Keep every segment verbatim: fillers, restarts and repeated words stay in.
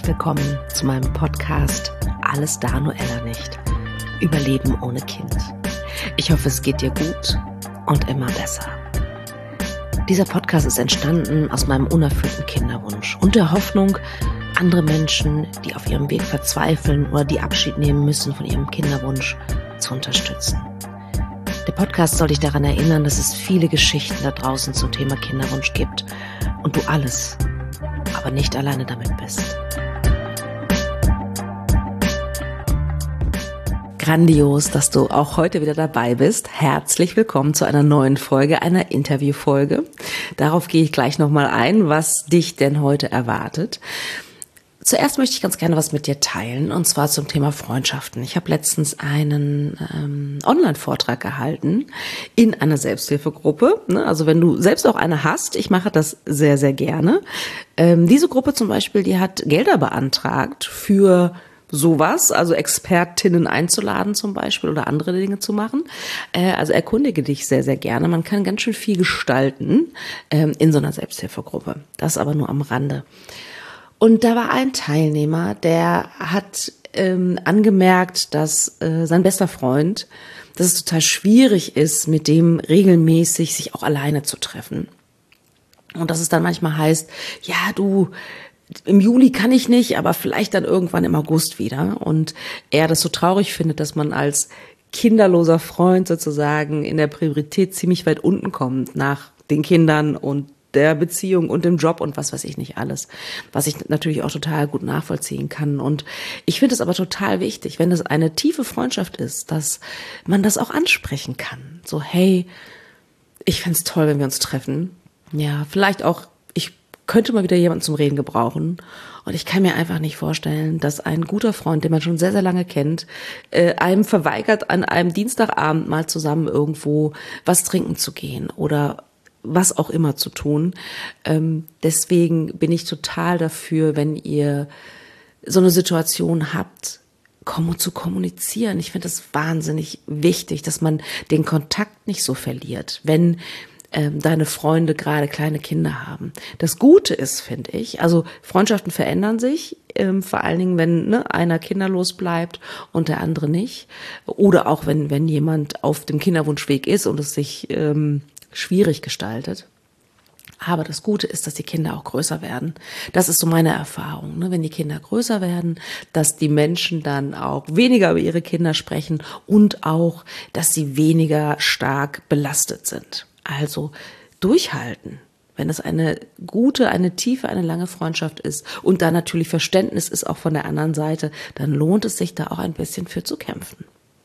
willkommen zu meinem Podcast Alles da, nur Ella nicht. Überleben ohne Kind. Ich hoffe, es geht dir gut und immer besser. Dieser Podcast ist entstanden aus meinem unerfüllten Kinderwunsch und der Hoffnung, andere Menschen, die auf ihrem Weg verzweifeln oder die Abschied nehmen müssen von ihrem Kinderwunsch, zu unterstützen. Der Podcast soll dich daran erinnern, dass es viele Geschichten da draußen zum Thema Kinderwunsch gibt und du alles, aber nicht alleine damit bist. Grandios, dass du auch heute wieder dabei bist. Herzlich willkommen zu einer neuen Folge, einer Interviewfolge. Darauf gehe ich gleich nochmal ein, was dich denn heute erwartet. Zuerst möchte ich ganz gerne was mit dir teilen, und zwar zum Thema Freundschaften. Ich habe letztens einen ähm, Online-Vortrag gehalten in einer Selbsthilfegruppe. Ne? Also wenn du selbst auch eine hast, ich mache das sehr, sehr gerne. Ähm, diese Gruppe zum Beispiel, die hat Gelder beantragt für sowas, also Expertinnen einzuladen zum Beispiel oder andere Dinge zu machen. Äh, also erkundige dich sehr, sehr gerne. Man kann ganz schön viel gestalten ähm, in so einer Selbsthilfegruppe. Das aber nur am Rande. Und da war ein Teilnehmer, der hat ähm, angemerkt, dass äh, sein bester Freund, dass es total schwierig ist, mit dem regelmäßig sich auch alleine zu treffen. Und dass es dann manchmal heißt, ja, du, im Juli kann ich nicht, aber vielleicht dann irgendwann im August wieder. Und er das so traurig findet, dass man als kinderloser Freund sozusagen in der Priorität ziemlich weit unten kommt nach den Kindern und der Beziehung und dem Job und was weiß ich nicht alles, was ich natürlich auch total gut nachvollziehen kann. Und ich finde es aber total wichtig, wenn es eine tiefe Freundschaft ist, dass man das auch ansprechen kann. So, hey, ich find's toll, wenn wir uns treffen. Ja, vielleicht auch, ich könnte mal wieder jemanden zum Reden gebrauchen. Und ich kann mir einfach nicht vorstellen, dass ein guter Freund, den man schon sehr, sehr lange kennt, äh, einem verweigert, an einem Dienstagabend mal zusammen irgendwo was trinken zu gehen oder was auch immer zu tun. Ähm, deswegen bin ich total dafür, wenn ihr so eine Situation habt, komm zu kommunizieren. Ich finde es wahnsinnig wichtig, dass man den Kontakt nicht so verliert, wenn ähm, deine Freunde gerade kleine Kinder haben. Das Gute ist, finde ich, also Freundschaften verändern sich, ähm, vor allen Dingen, wenn ne, einer kinderlos bleibt und der andere nicht. Oder auch wenn, wenn jemand auf dem Kinderwunschweg ist und es sich ähm, schwierig gestaltet. Aber das Gute ist, dass die Kinder auch größer werden. Das ist so meine Erfahrung, ne? Wenn die Kinder größer werden, dass die Menschen dann auch weniger über ihre Kinder sprechen und auch, dass sie weniger stark belastet sind. Also durchhalten. Wenn es eine gute, eine tiefe, eine lange Freundschaft ist und da natürlich Verständnis ist auch von der anderen Seite, dann lohnt es sich da auch ein bisschen für zu kämpfen.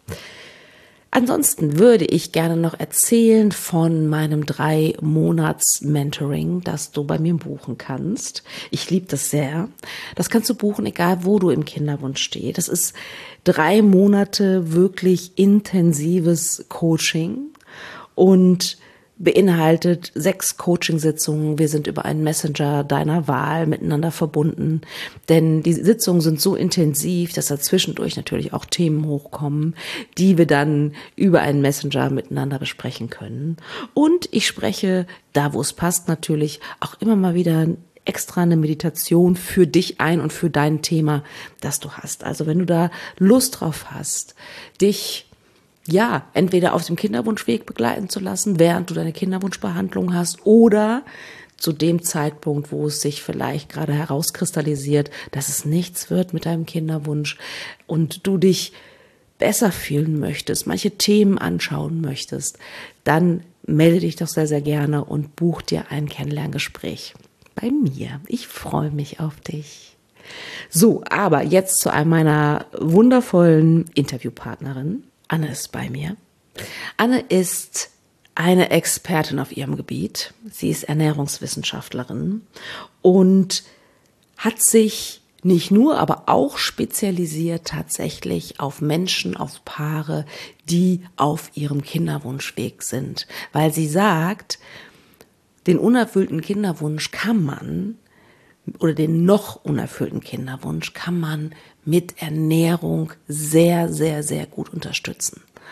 Ansonsten würde ich gerne noch erzählen von meinem drei Monats Mentoring, das du bei mir buchen kannst. Ich liebe das sehr. Das kannst du buchen, egal wo du im Kinderwunsch stehst. Das ist drei Monate wirklich intensives Coaching und beinhaltet sechs Coachingsitzungen. Wir sind über einen Messenger deiner Wahl miteinander verbunden, denn die Sitzungen sind so intensiv, dass da zwischendurch natürlich auch Themen hochkommen, die wir dann über einen Messenger miteinander besprechen können. Und ich spreche, da wo es passt natürlich, auch immer mal wieder extra eine Meditation für dich ein und für dein Thema, das du hast. Also wenn du da Lust drauf hast, dich ja, entweder auf dem Kinderwunschweg begleiten zu lassen, während du deine Kinderwunschbehandlung hast, oder zu dem Zeitpunkt, wo es sich vielleicht gerade herauskristallisiert, dass es nichts wird mit deinem Kinderwunsch und du dich besser fühlen möchtest, manche Themen anschauen möchtest, dann melde dich doch sehr, sehr gerne und buch dir ein Kennenlerngespräch bei mir. Ich freue mich auf dich. So, aber jetzt zu einem meiner wundervollen Interviewpartnerin. Anne ist bei mir. Anne ist eine Expertin auf ihrem Gebiet. Sie ist Ernährungswissenschaftlerin und hat sich nicht nur, aber auch spezialisiert tatsächlich auf Menschen, auf Paare, die auf ihrem Kinderwunschweg sind. Weil sie sagt, den unerfüllten Kinderwunsch kann man, oder den noch unerfüllten Kinderwunsch kann man mit Ernährung sehr, sehr, sehr gut unterstützen.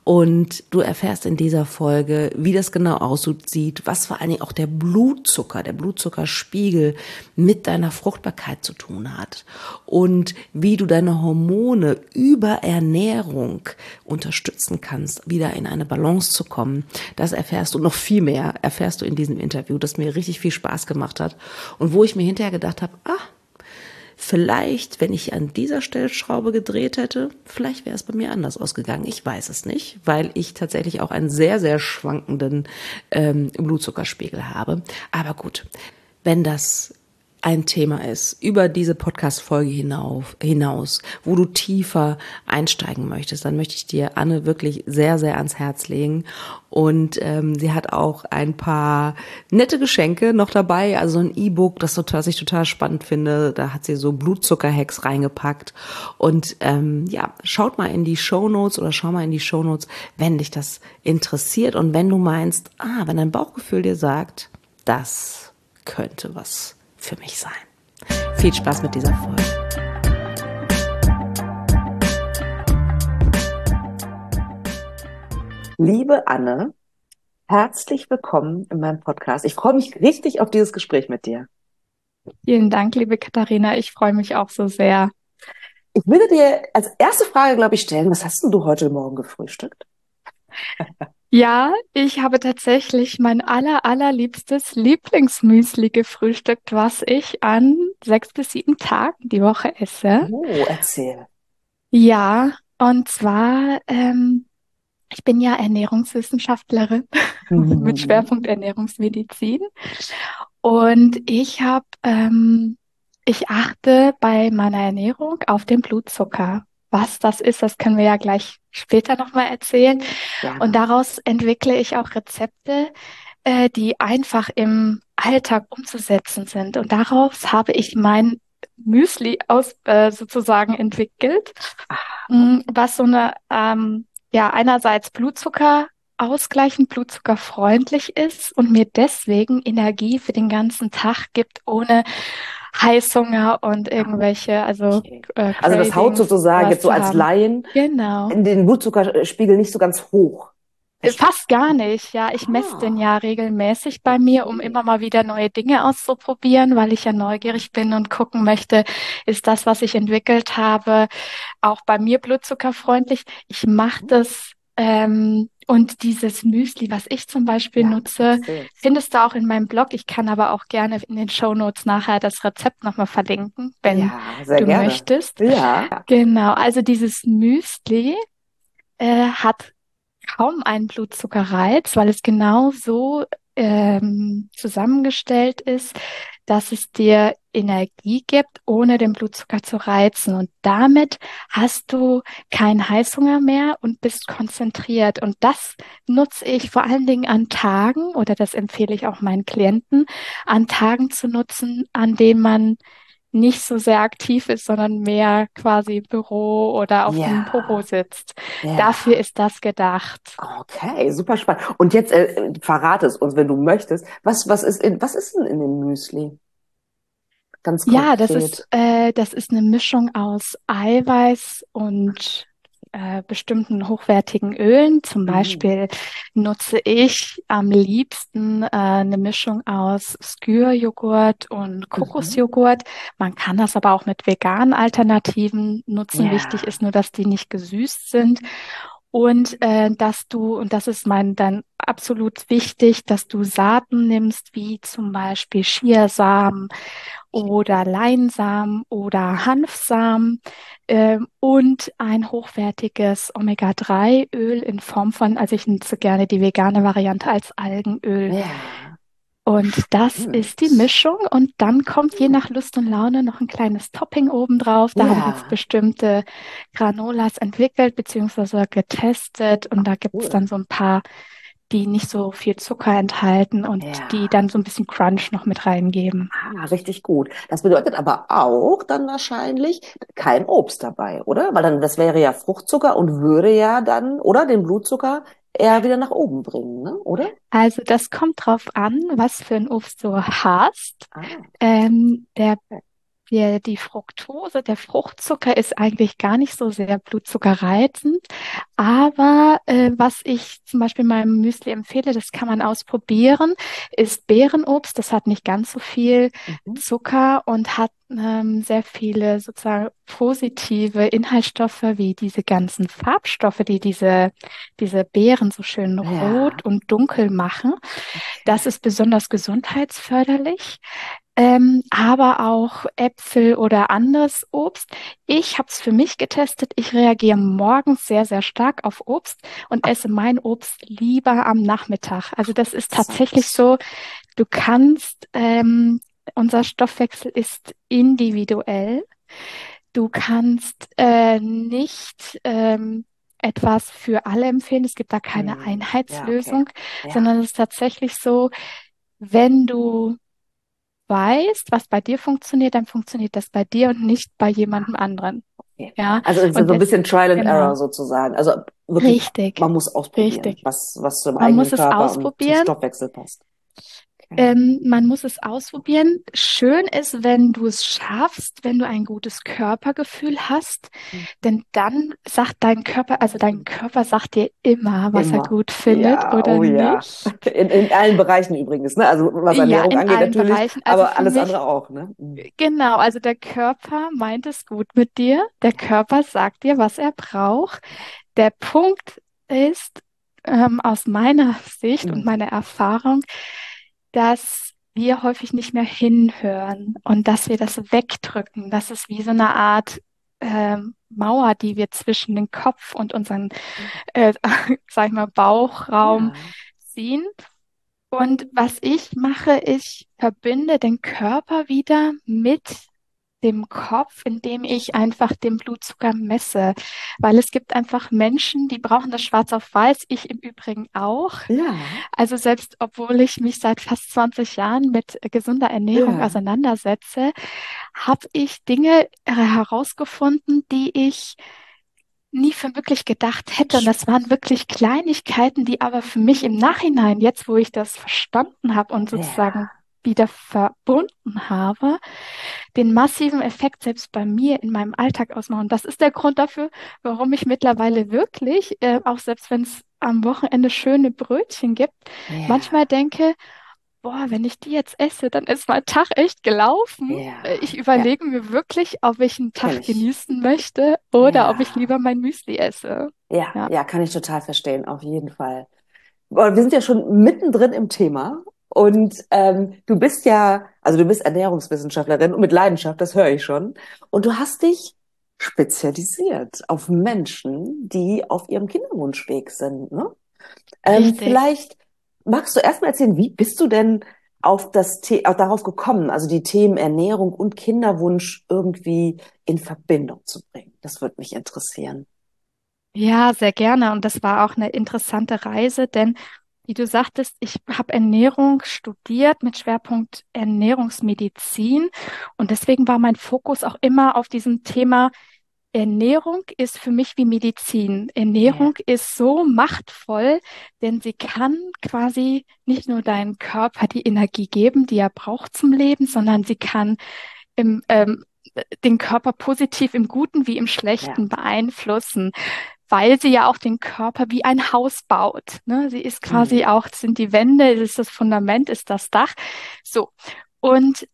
Und du erfährst in dieser Folge, wie das genau aussieht, was vor allen Dingen auch der Blutzucker, der Blutzuckerspiegel mit deiner Fruchtbarkeit zu tun hat und wie du deine Hormone über Ernährung unterstützen kannst, wieder in eine Balance zu kommen. Das erfährst du, noch viel mehr erfährst du in diesem Interview, das mir richtig viel Spaß gemacht hat und wo ich mir hinterher gedacht habe, ah, vielleicht, wenn ich an dieser Stellschraube gedreht hätte, vielleicht wäre es bei mir anders ausgegangen. Ich weiß es nicht, weil ich tatsächlich auch einen sehr, sehr schwankenden ähm, Blutzuckerspiegel habe. Aber gut, wenn das ein Thema ist, über diese Podcast-Folge hinauf, hinaus, wo du tiefer einsteigen möchtest, dann möchte ich dir Anne wirklich sehr, sehr ans Herz legen. Und ähm, sie hat auch ein paar nette Geschenke noch dabei, also ein E-Book, das total, was ich total spannend finde. Da hat sie so Blutzucker-Hacks reingepackt. Und ähm, ja, schaut mal in die Shownotes oder schau mal in die Shownotes, wenn dich das interessiert und wenn du meinst, ah, wenn dein Bauchgefühl dir sagt, das könnte was für mich sein. Viel Spaß mit dieser Folge. Liebe Anne, herzlich willkommen in meinem Podcast. Ich freue mich richtig auf dieses Gespräch mit dir. Vielen Dank, liebe Katharina. Ich freue mich auch so sehr. Ich würde dir als erste Frage, glaube ich, stellen, was hast denn du heute Morgen gefrühstückt? Ja, ich habe tatsächlich mein aller, allerliebstes Lieblingsmüsli gefrühstückt, was ich an sechs bis sieben Tagen die Woche esse. Oh, erzähl. Ja, und zwar, ähm, ich bin ja Ernährungswissenschaftlerin mit Mhm. Schwerpunkt Ernährungsmedizin. Und ich habe, ähm, ich achte bei meiner Ernährung auf den Blutzucker. Was das ist, das können wir ja gleich später nochmal erzählen. Und Gerne. daraus entwickle ich auch Rezepte, äh, die einfach im Alltag umzusetzen sind. Und daraus habe ich mein Müsli aus, äh, sozusagen entwickelt, mh, was so eine, ähm, ja, einerseits Blutzucker ausgleichend, blutzuckerfreundlich ist und mir deswegen Energie für den ganzen Tag gibt, ohne Heißhunger und irgendwelche, also Okay. äh, Also das haut Cravings, sozusagen was jetzt so zu als haben. Laien Genau. in den Blutzuckerspiegel nicht so ganz hoch. Äh, Verstehe. Fast gar nicht, ja. Ich messe den Ah, ja regelmäßig bei mir, um okay. immer mal wieder neue Dinge auszuprobieren, weil ich ja neugierig bin und gucken möchte, ist das, was ich entwickelt habe, auch bei mir blutzuckerfreundlich. Ich mache das, ähm, und dieses Müsli, was ich zum Beispiel Ja, nutze, erzähl. findest du auch in meinem Blog. Ich kann aber auch gerne in den Shownotes nachher das Rezept nochmal verlinken, wenn Ja, sehr du gerne. möchtest. Ja. Genau, also dieses Müsli äh, hat kaum einen Blutzuckerreiz, weil es genau so ähm, zusammengestellt ist, dass es dir Energie gibt, ohne den Blutzucker zu reizen. Und damit hast du keinen Heißhunger mehr und bist konzentriert. Und das nutze ich vor allen Dingen an Tagen, oder das empfehle ich auch meinen Klienten, an Tagen zu nutzen, an denen man nicht so sehr aktiv ist, sondern mehr quasi im Büro oder auf dem Popo Ja, sitzt. Dafür ja. ist das gedacht. Okay, super spannend. Und jetzt äh, verrate es uns, wenn du möchtest. Was, was ist in, was ist denn in dem Müsli? Ganz Ja, das ist, konkret. äh, das ist eine Mischung aus Eiweiß und äh, bestimmten hochwertigen Ölen. Zum Mhm. Beispiel nutze ich am liebsten äh, eine Mischung aus Skyr-Joghurt und Mhm. Kokosjoghurt. Man kann das aber auch mit veganen Alternativen nutzen. Wichtig Ja. ist nur, dass die nicht gesüßt sind. Und äh, dass du, und das ist mein dann absolut wichtig, dass du Saaten nimmst, wie zum Beispiel Chiasamen oder Leinsamen oder Hanfsamen, ähm, und ein hochwertiges Omega drei Öl in Form von, also ich nutze gerne die vegane Variante als Algenöl. Ja. Und das ist die Spannend. Mischung. Und dann kommt je Hm. nach Lust und Laune noch ein kleines Topping obendrauf. Da habe ich jetzt Ja. bestimmte Granolas entwickelt beziehungsweise getestet. Und da gibt es Cool. dann so ein paar, die nicht so viel Zucker enthalten und die Ja. dann so ein bisschen Crunch noch mit reingeben. Ah, richtig gut. Das bedeutet aber auch dann wahrscheinlich kein Obst dabei, oder? Weil dann, das wäre ja Fruchtzucker und würde ja dann, oder den Blutzucker eher wieder nach oben bringen, ne? Oder? Also das kommt drauf an, was für ein Obst du hast. Ah, Ähm, der okay. die, die Fructose, der Fruchtzucker ist eigentlich gar nicht so sehr blutzuckerreizend. Aber äh, was ich zum Beispiel meinem Müsli empfehle, das kann man ausprobieren, ist Beerenobst. Das hat nicht ganz so viel Mhm. Zucker und hat ähm, sehr viele sozusagen positive Inhaltsstoffe wie diese ganzen Farbstoffe, die diese, diese Beeren so schön Ja, rot und dunkel machen. Das okay. ist besonders gesundheitsförderlich. Ähm, aber auch Äpfel oder anderes Obst. Ich habe es für mich getestet. Ich reagiere morgens sehr, sehr stark auf Obst und esse mein Obst lieber am Nachmittag. Also das ist tatsächlich Interessant. so, du kannst, ähm, unser Stoffwechsel ist individuell. Du kannst äh, nicht ähm, etwas für alle empfehlen. Es gibt da keine Hm, ja, okay. Einheitslösung, Ja, sondern es ist tatsächlich so, wenn du weißt, was bei dir funktioniert, dann funktioniert das bei dir und nicht bei jemandem anderen. okay. Ja, Also es ist so und ein das, bisschen Trial and genau, Error sozusagen. Also wirklich, richtig, man muss ausprobieren, richtig. was, was zum Man eigenen muss es Körper und zum ausprobieren. Stoffwechsel passt. Okay. Ähm, man muss es ausprobieren. Schön ist, wenn du es schaffst, wenn du ein gutes Körpergefühl hast, denn dann sagt dein Körper, also dein Körper sagt dir immer, was er Immer. gut findet Ja, oder oh ja. nicht. In, in allen Bereichen übrigens, ne? Also was Ja, Ernährung in angeht allen natürlich, Bereichen. Also aber für alles mich, andere auch, ne? Mhm. genau, also der Körper meint es gut mit dir. Der Körper sagt dir, was er braucht. Der Punkt ist, ähm, aus meiner Sicht und Mhm. meiner Erfahrung, dass wir häufig nicht mehr hinhören und dass wir das wegdrücken. Das ist wie so eine Art ähm, Mauer, die wir zwischen den Kopf und unseren, äh, sag ich mal, Bauchraum Ja. ziehen. Und was ich mache, ich verbinde den Körper wieder mit dem Kopf, indem ich einfach den Blutzucker messe. Weil es gibt einfach Menschen, die brauchen das schwarz auf weiß, ich im Übrigen auch. Ja. Also selbst obwohl ich mich seit fast zwanzig Jahren mit gesunder Ernährung Ja. auseinandersetze, habe ich Dinge äh, herausgefunden, die ich nie für möglich gedacht hätte. Und das waren wirklich Kleinigkeiten, die aber für mich im Nachhinein, jetzt wo ich das verstanden habe und sozusagen Ja. wieder verbunden habe, den massiven Effekt selbst bei mir in meinem Alltag ausmachen. Und das ist der Grund dafür, warum ich mittlerweile wirklich, äh, auch selbst wenn es am Wochenende schöne Brötchen gibt, manchmal Ja. denke, boah, wenn ich die jetzt esse, dann ist mein Tag echt gelaufen. Äh, Ja. Ich Ja. überlege mir wirklich, ob ich einen Kenne Tag ich. genießen möchte oder ob ich Ja. lieber mein Müsli esse. Ja. Ja, Ja, kann ich total verstehen, auf jeden Fall. Aber wir sind ja schon mittendrin im Thema. Und ähm, du bist ja, also du bist Ernährungswissenschaftlerin und mit Leidenschaft, das höre ich schon. Und du hast dich spezialisiert auf Menschen, die auf ihrem Kinderwunschweg sind, ne? Ähm, richtig. vielleicht magst du erstmal erzählen, wie bist du denn auf das The auch darauf gekommen, also die Themen Ernährung und Kinderwunsch irgendwie in Verbindung zu bringen? Das würde mich interessieren. Ja, sehr gerne. Und das war auch eine interessante Reise, denn wie du sagtest, ich habe Ernährung studiert mit Schwerpunkt Ernährungsmedizin. Und deswegen war mein Fokus auch immer auf diesem Thema. Ernährung ist für mich wie Medizin. Ja, Ernährung ist so machtvoll, denn sie kann quasi nicht nur deinem Körper die Energie geben, die er braucht zum Leben, sondern sie kann im, ähm, den Körper positiv im Guten wie im ja. Schlechten beeinflussen, weil sie ja auch den Körper wie ein Haus baut. Ne? Sie ist quasi Mhm. auch, es sind die Wände, es ist das Fundament, ist das Dach. So. Und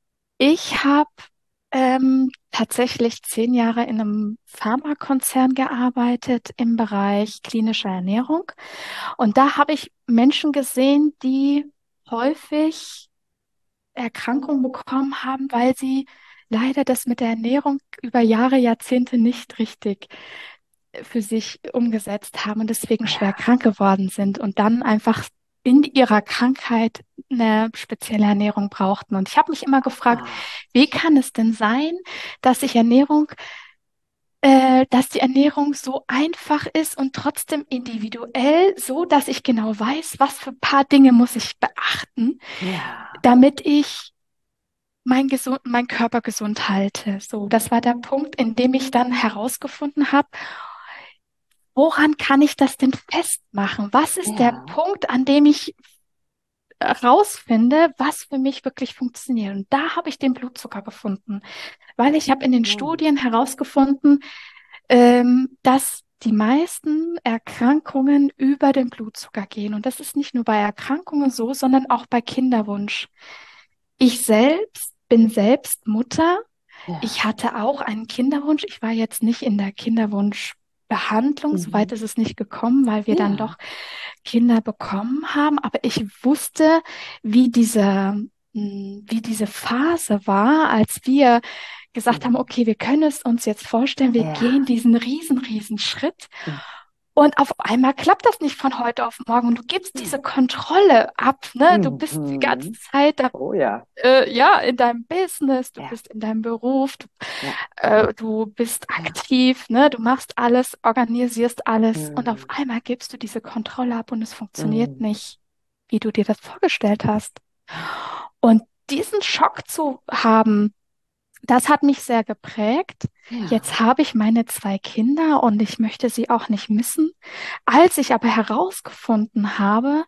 ich habe ähm, tatsächlich zehn Jahre in einem Pharmakonzern gearbeitet im Bereich klinischer Ernährung. Und da habe ich Menschen gesehen, die häufig Erkrankungen bekommen haben, weil sie leider das mit der Ernährung über Jahre, Jahrzehnte nicht richtig für sich umgesetzt haben und deswegen schwer Ja. krank geworden sind und dann einfach in ihrer Krankheit eine spezielle Ernährung brauchten. Und ich habe mich immer gefragt, Ah, wie kann es denn sein, dass ich Ernährung, äh, dass die Ernährung so einfach ist und trotzdem individuell, so dass ich genau weiß, was für paar Dinge muss ich beachten, ja. damit ich mein, gesund, mein Körper gesund halte. So, das war der Punkt, in dem ich dann herausgefunden habe, woran kann ich das denn festmachen? Was ist der Ja. Punkt, an dem ich rausfinde, was für mich wirklich funktioniert. Und da habe ich den Blutzucker gefunden, weil ich habe in den Mhm. Studien herausgefunden, ähm, dass die meisten Erkrankungen über den Blutzucker gehen. Und das ist nicht nur bei Erkrankungen so, sondern auch bei Kinderwunsch. Ich selbst bin selbst Mutter. Ich Ja. hatte auch einen Kinderwunsch. Ich war jetzt nicht in der Kinderwunschbehandlung. Soweit Mhm. ist es nicht gekommen, weil wir dann doch Ja. Kinder bekommen haben. Aber ich wusste, wie diese, mh, wie diese Phase war, als wir gesagt haben, Mhm. okay, wir können es uns jetzt vorstellen, wir gehen Ja. diesen riesen, riesen Schritt. Und auf einmal klappt das nicht von heute auf morgen. Und du gibst diese Mhm. Kontrolle ab, ne? Du bist die ganze Mhm. Zeit da, Oh ja. äh, ja, in deinem Business, du Ja. bist in deinem Beruf, du, Ja. äh, du bist Ja. aktiv, ne? Du machst alles, organisierst alles. Und auf Mhm. einmal gibst du diese Kontrolle ab und es funktioniert Mhm. nicht, wie du dir das vorgestellt hast. Und diesen Schock zu haben, das hat mich sehr geprägt. Ja. Jetzt habe ich meine zwei Kinder und ich möchte sie auch nicht missen. Als ich aber herausgefunden habe,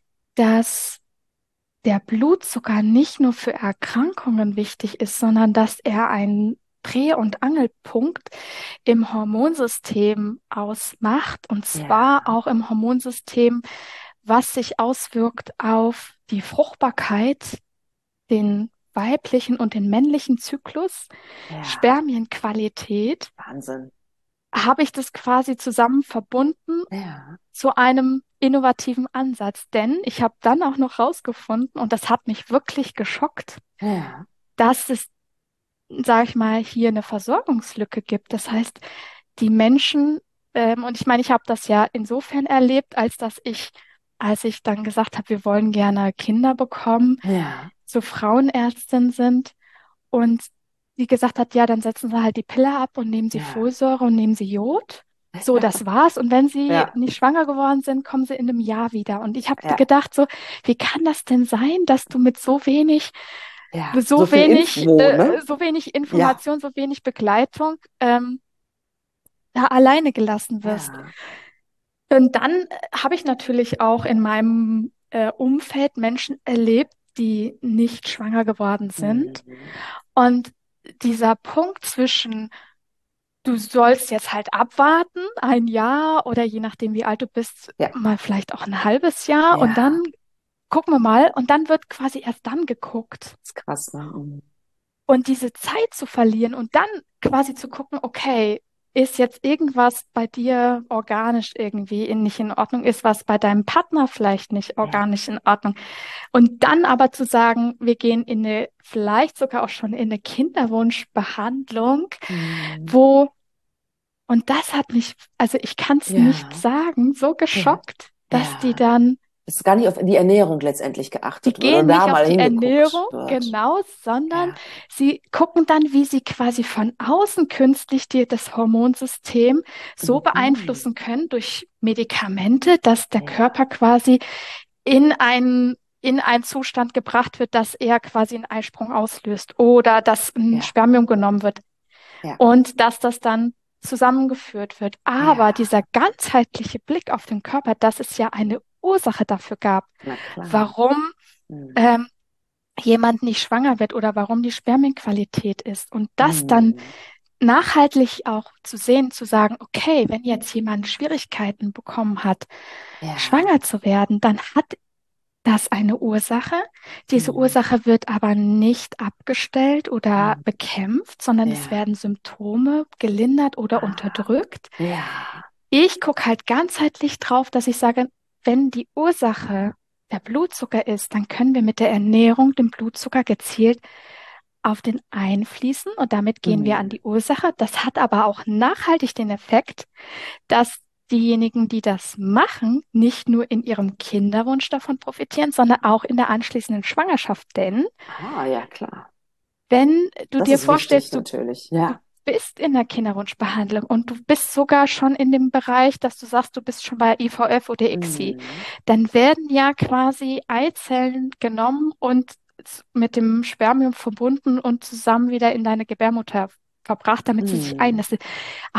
dass der Blutzucker nicht nur für Erkrankungen wichtig ist, sondern dass er ein Dreh- und Angelpunkt im Hormonsystem ausmacht, und zwar Ja. auch im Hormonsystem, was sich auswirkt auf die Fruchtbarkeit, den weiblichen und den männlichen Zyklus, Ja. Spermienqualität, Wahnsinn. habe ich das quasi zusammen verbunden Ja. zu einem innovativen Ansatz. Denn ich habe dann auch noch rausgefunden, und das hat mich wirklich geschockt, Ja. dass es, sage ich mal, hier eine Versorgungslücke gibt. Das heißt, die Menschen, ähm, und ich meine, ich habe das ja insofern erlebt, als dass ich, als ich dann gesagt habe, wir wollen gerne Kinder bekommen, Ja. zur Frauenärztin sind und die gesagt hat, ja, dann setzen Sie halt die Pille ab und nehmen Sie Ja. Folsäure und nehmen Sie Jod. So, das war's. Und wenn Sie Ja. nicht schwanger geworden sind, kommen Sie in einem Jahr wieder. Und ich habe Ja. gedacht, so, wie kann das denn sein, dass du mit so wenig, Ja. So so viel wenig, Info, äh, ne? so wenig Ja. Information, so wenig Begleitung ähm, da alleine gelassen wirst? Ja. Und dann äh, habe ich natürlich auch in meinem äh, Umfeld Menschen erlebt, die nicht schwanger geworden sind. Mhm. Und dieser Punkt zwischen, du sollst jetzt halt abwarten, ein Jahr oder je nachdem, wie alt du bist, Ja. mal vielleicht auch ein halbes Jahr und Ja. dann gucken wir mal und dann wird quasi erst dann geguckt. Ist krass, ne? Mhm. Und diese Zeit zu verlieren und dann quasi zu gucken, okay, ist jetzt irgendwas bei dir organisch irgendwie in, nicht in Ordnung, ist was bei deinem Partner vielleicht nicht Ja. organisch in Ordnung. Und dann aber zu sagen, wir gehen in eine, vielleicht sogar auch schon in eine Kinderwunschbehandlung, Mhm. wo, und das hat mich, also ich kann es nicht Ja. sagen, so Ja. geschockt, dass die Ja. dann, Dass gar nicht auf die Ernährung letztendlich die geachtet wird oder gehen da nicht auf mal die hingeguckt Ernährung wird. genau, sondern Ja. sie gucken dann, wie sie quasi von außen künstlich dir das Hormonsystem so Mhm. beeinflussen können durch Medikamente, dass der Ja. Körper quasi in einen, in einen Zustand gebracht wird, dass er quasi einen Eisprung auslöst oder dass ein Ja. Spermium genommen wird Ja. und dass das dann zusammengeführt wird. Aber Ja. dieser ganzheitliche Blick auf den Körper, dass es ja eine Ursache dafür gab, Na klar. warum Mhm. ähm, jemand nicht schwanger wird oder warum die Spermienqualität ist. Und das dann Mhm. nachhaltig auch zu sehen, zu sagen, okay, wenn jetzt jemand Schwierigkeiten bekommen hat, Ja. schwanger zu werden, dann hat das eine Ursache. Diese Mhm. Ursache wird aber nicht abgestellt oder Mhm. bekämpft, sondern es Ja. werden Symptome gelindert oder Ah. unterdrückt. Ja. Ich gucke halt ganzheitlich drauf, dass ich sage, wenn die Ursache der Blutzucker ist, dann können wir mit der Ernährung den Blutzucker gezielt auf den einfließen und damit gehen wir an Mhm. die Ursache. Das hat aber auch nachhaltig den Effekt, dass diejenigen, die das machen, nicht nur in ihrem Kinderwunsch davon profitieren, sondern auch in der anschließenden Schwangerschaft. Denn Ah, ja, klar. wenn du Das dir ist wichtig vorstellst, du, natürlich. du Ja. bist in der Kinderwunschbehandlung und du bist sogar schon in dem Bereich, dass du sagst, du bist schon bei I V F oder I C S I, Mhm. dann werden ja quasi Eizellen genommen und z- mit dem Spermium verbunden und zusammen wieder in deine Gebärmutter verbracht, damit sie sich Mhm. einnistet. Aber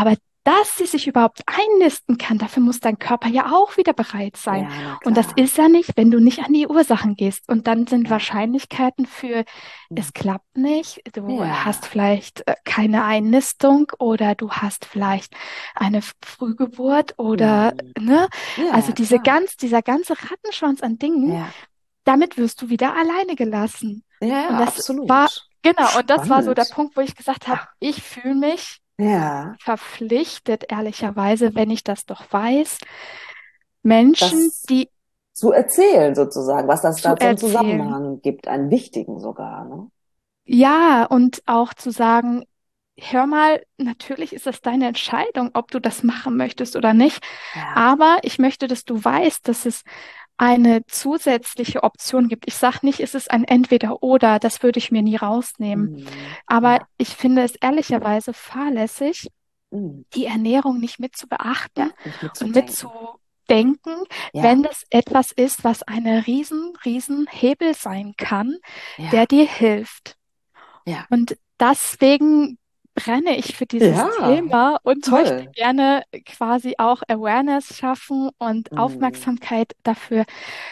dass sie sich überhaupt einnisten kann, dafür muss dein Körper ja auch wieder bereit sein. Ja, na Und das klar. ist ja nicht, wenn du nicht an die Ursachen gehst. Und dann sind Ja. Wahrscheinlichkeiten für, Hm. es klappt nicht, du hast Ja. vielleicht äh, keine Einnistung oder du hast vielleicht eine F- Frühgeburt oder, Hm. ne? Ja, Also ja, diese klar. ganz, dieser ganze Rattenschwanz an Dingen, Ja. damit wirst du wieder alleine gelassen. Ja, Und ja, das war, absolut. genau, und das war so der Spannend. Punkt, wo ich gesagt habe, Ja. ich fühle mich Ja. verpflichtet, ehrlicherweise, wenn ich das doch weiß, Menschen, Das die zu erzählen sozusagen, was das zu da zum erzählen. Zusammenhang gibt, einen wichtigen sogar, ne? Ja, und auch zu sagen, hör mal, natürlich ist es deine Entscheidung, ob du das machen möchtest oder nicht. Ja. Aber ich möchte, dass du weißt, dass es eine zusätzliche Option gibt. Ich sage nicht, es ist ein Entweder-Oder, das würde ich mir nie rausnehmen. Mhm. Aber Ja. ich finde es ehrlicherweise fahrlässig, Mhm. die Ernährung nicht mit zu Ja, beachten nicht und mit mitzudenken. zu denken, Ja. wenn das etwas ist, was eine riesen, riesen Hebel sein kann, der Ja. dir hilft. Ja. Und deswegen brenne ich für dieses Ja. Thema und möchte Toll. gerne quasi auch Awareness schaffen und Mhm. Aufmerksamkeit dafür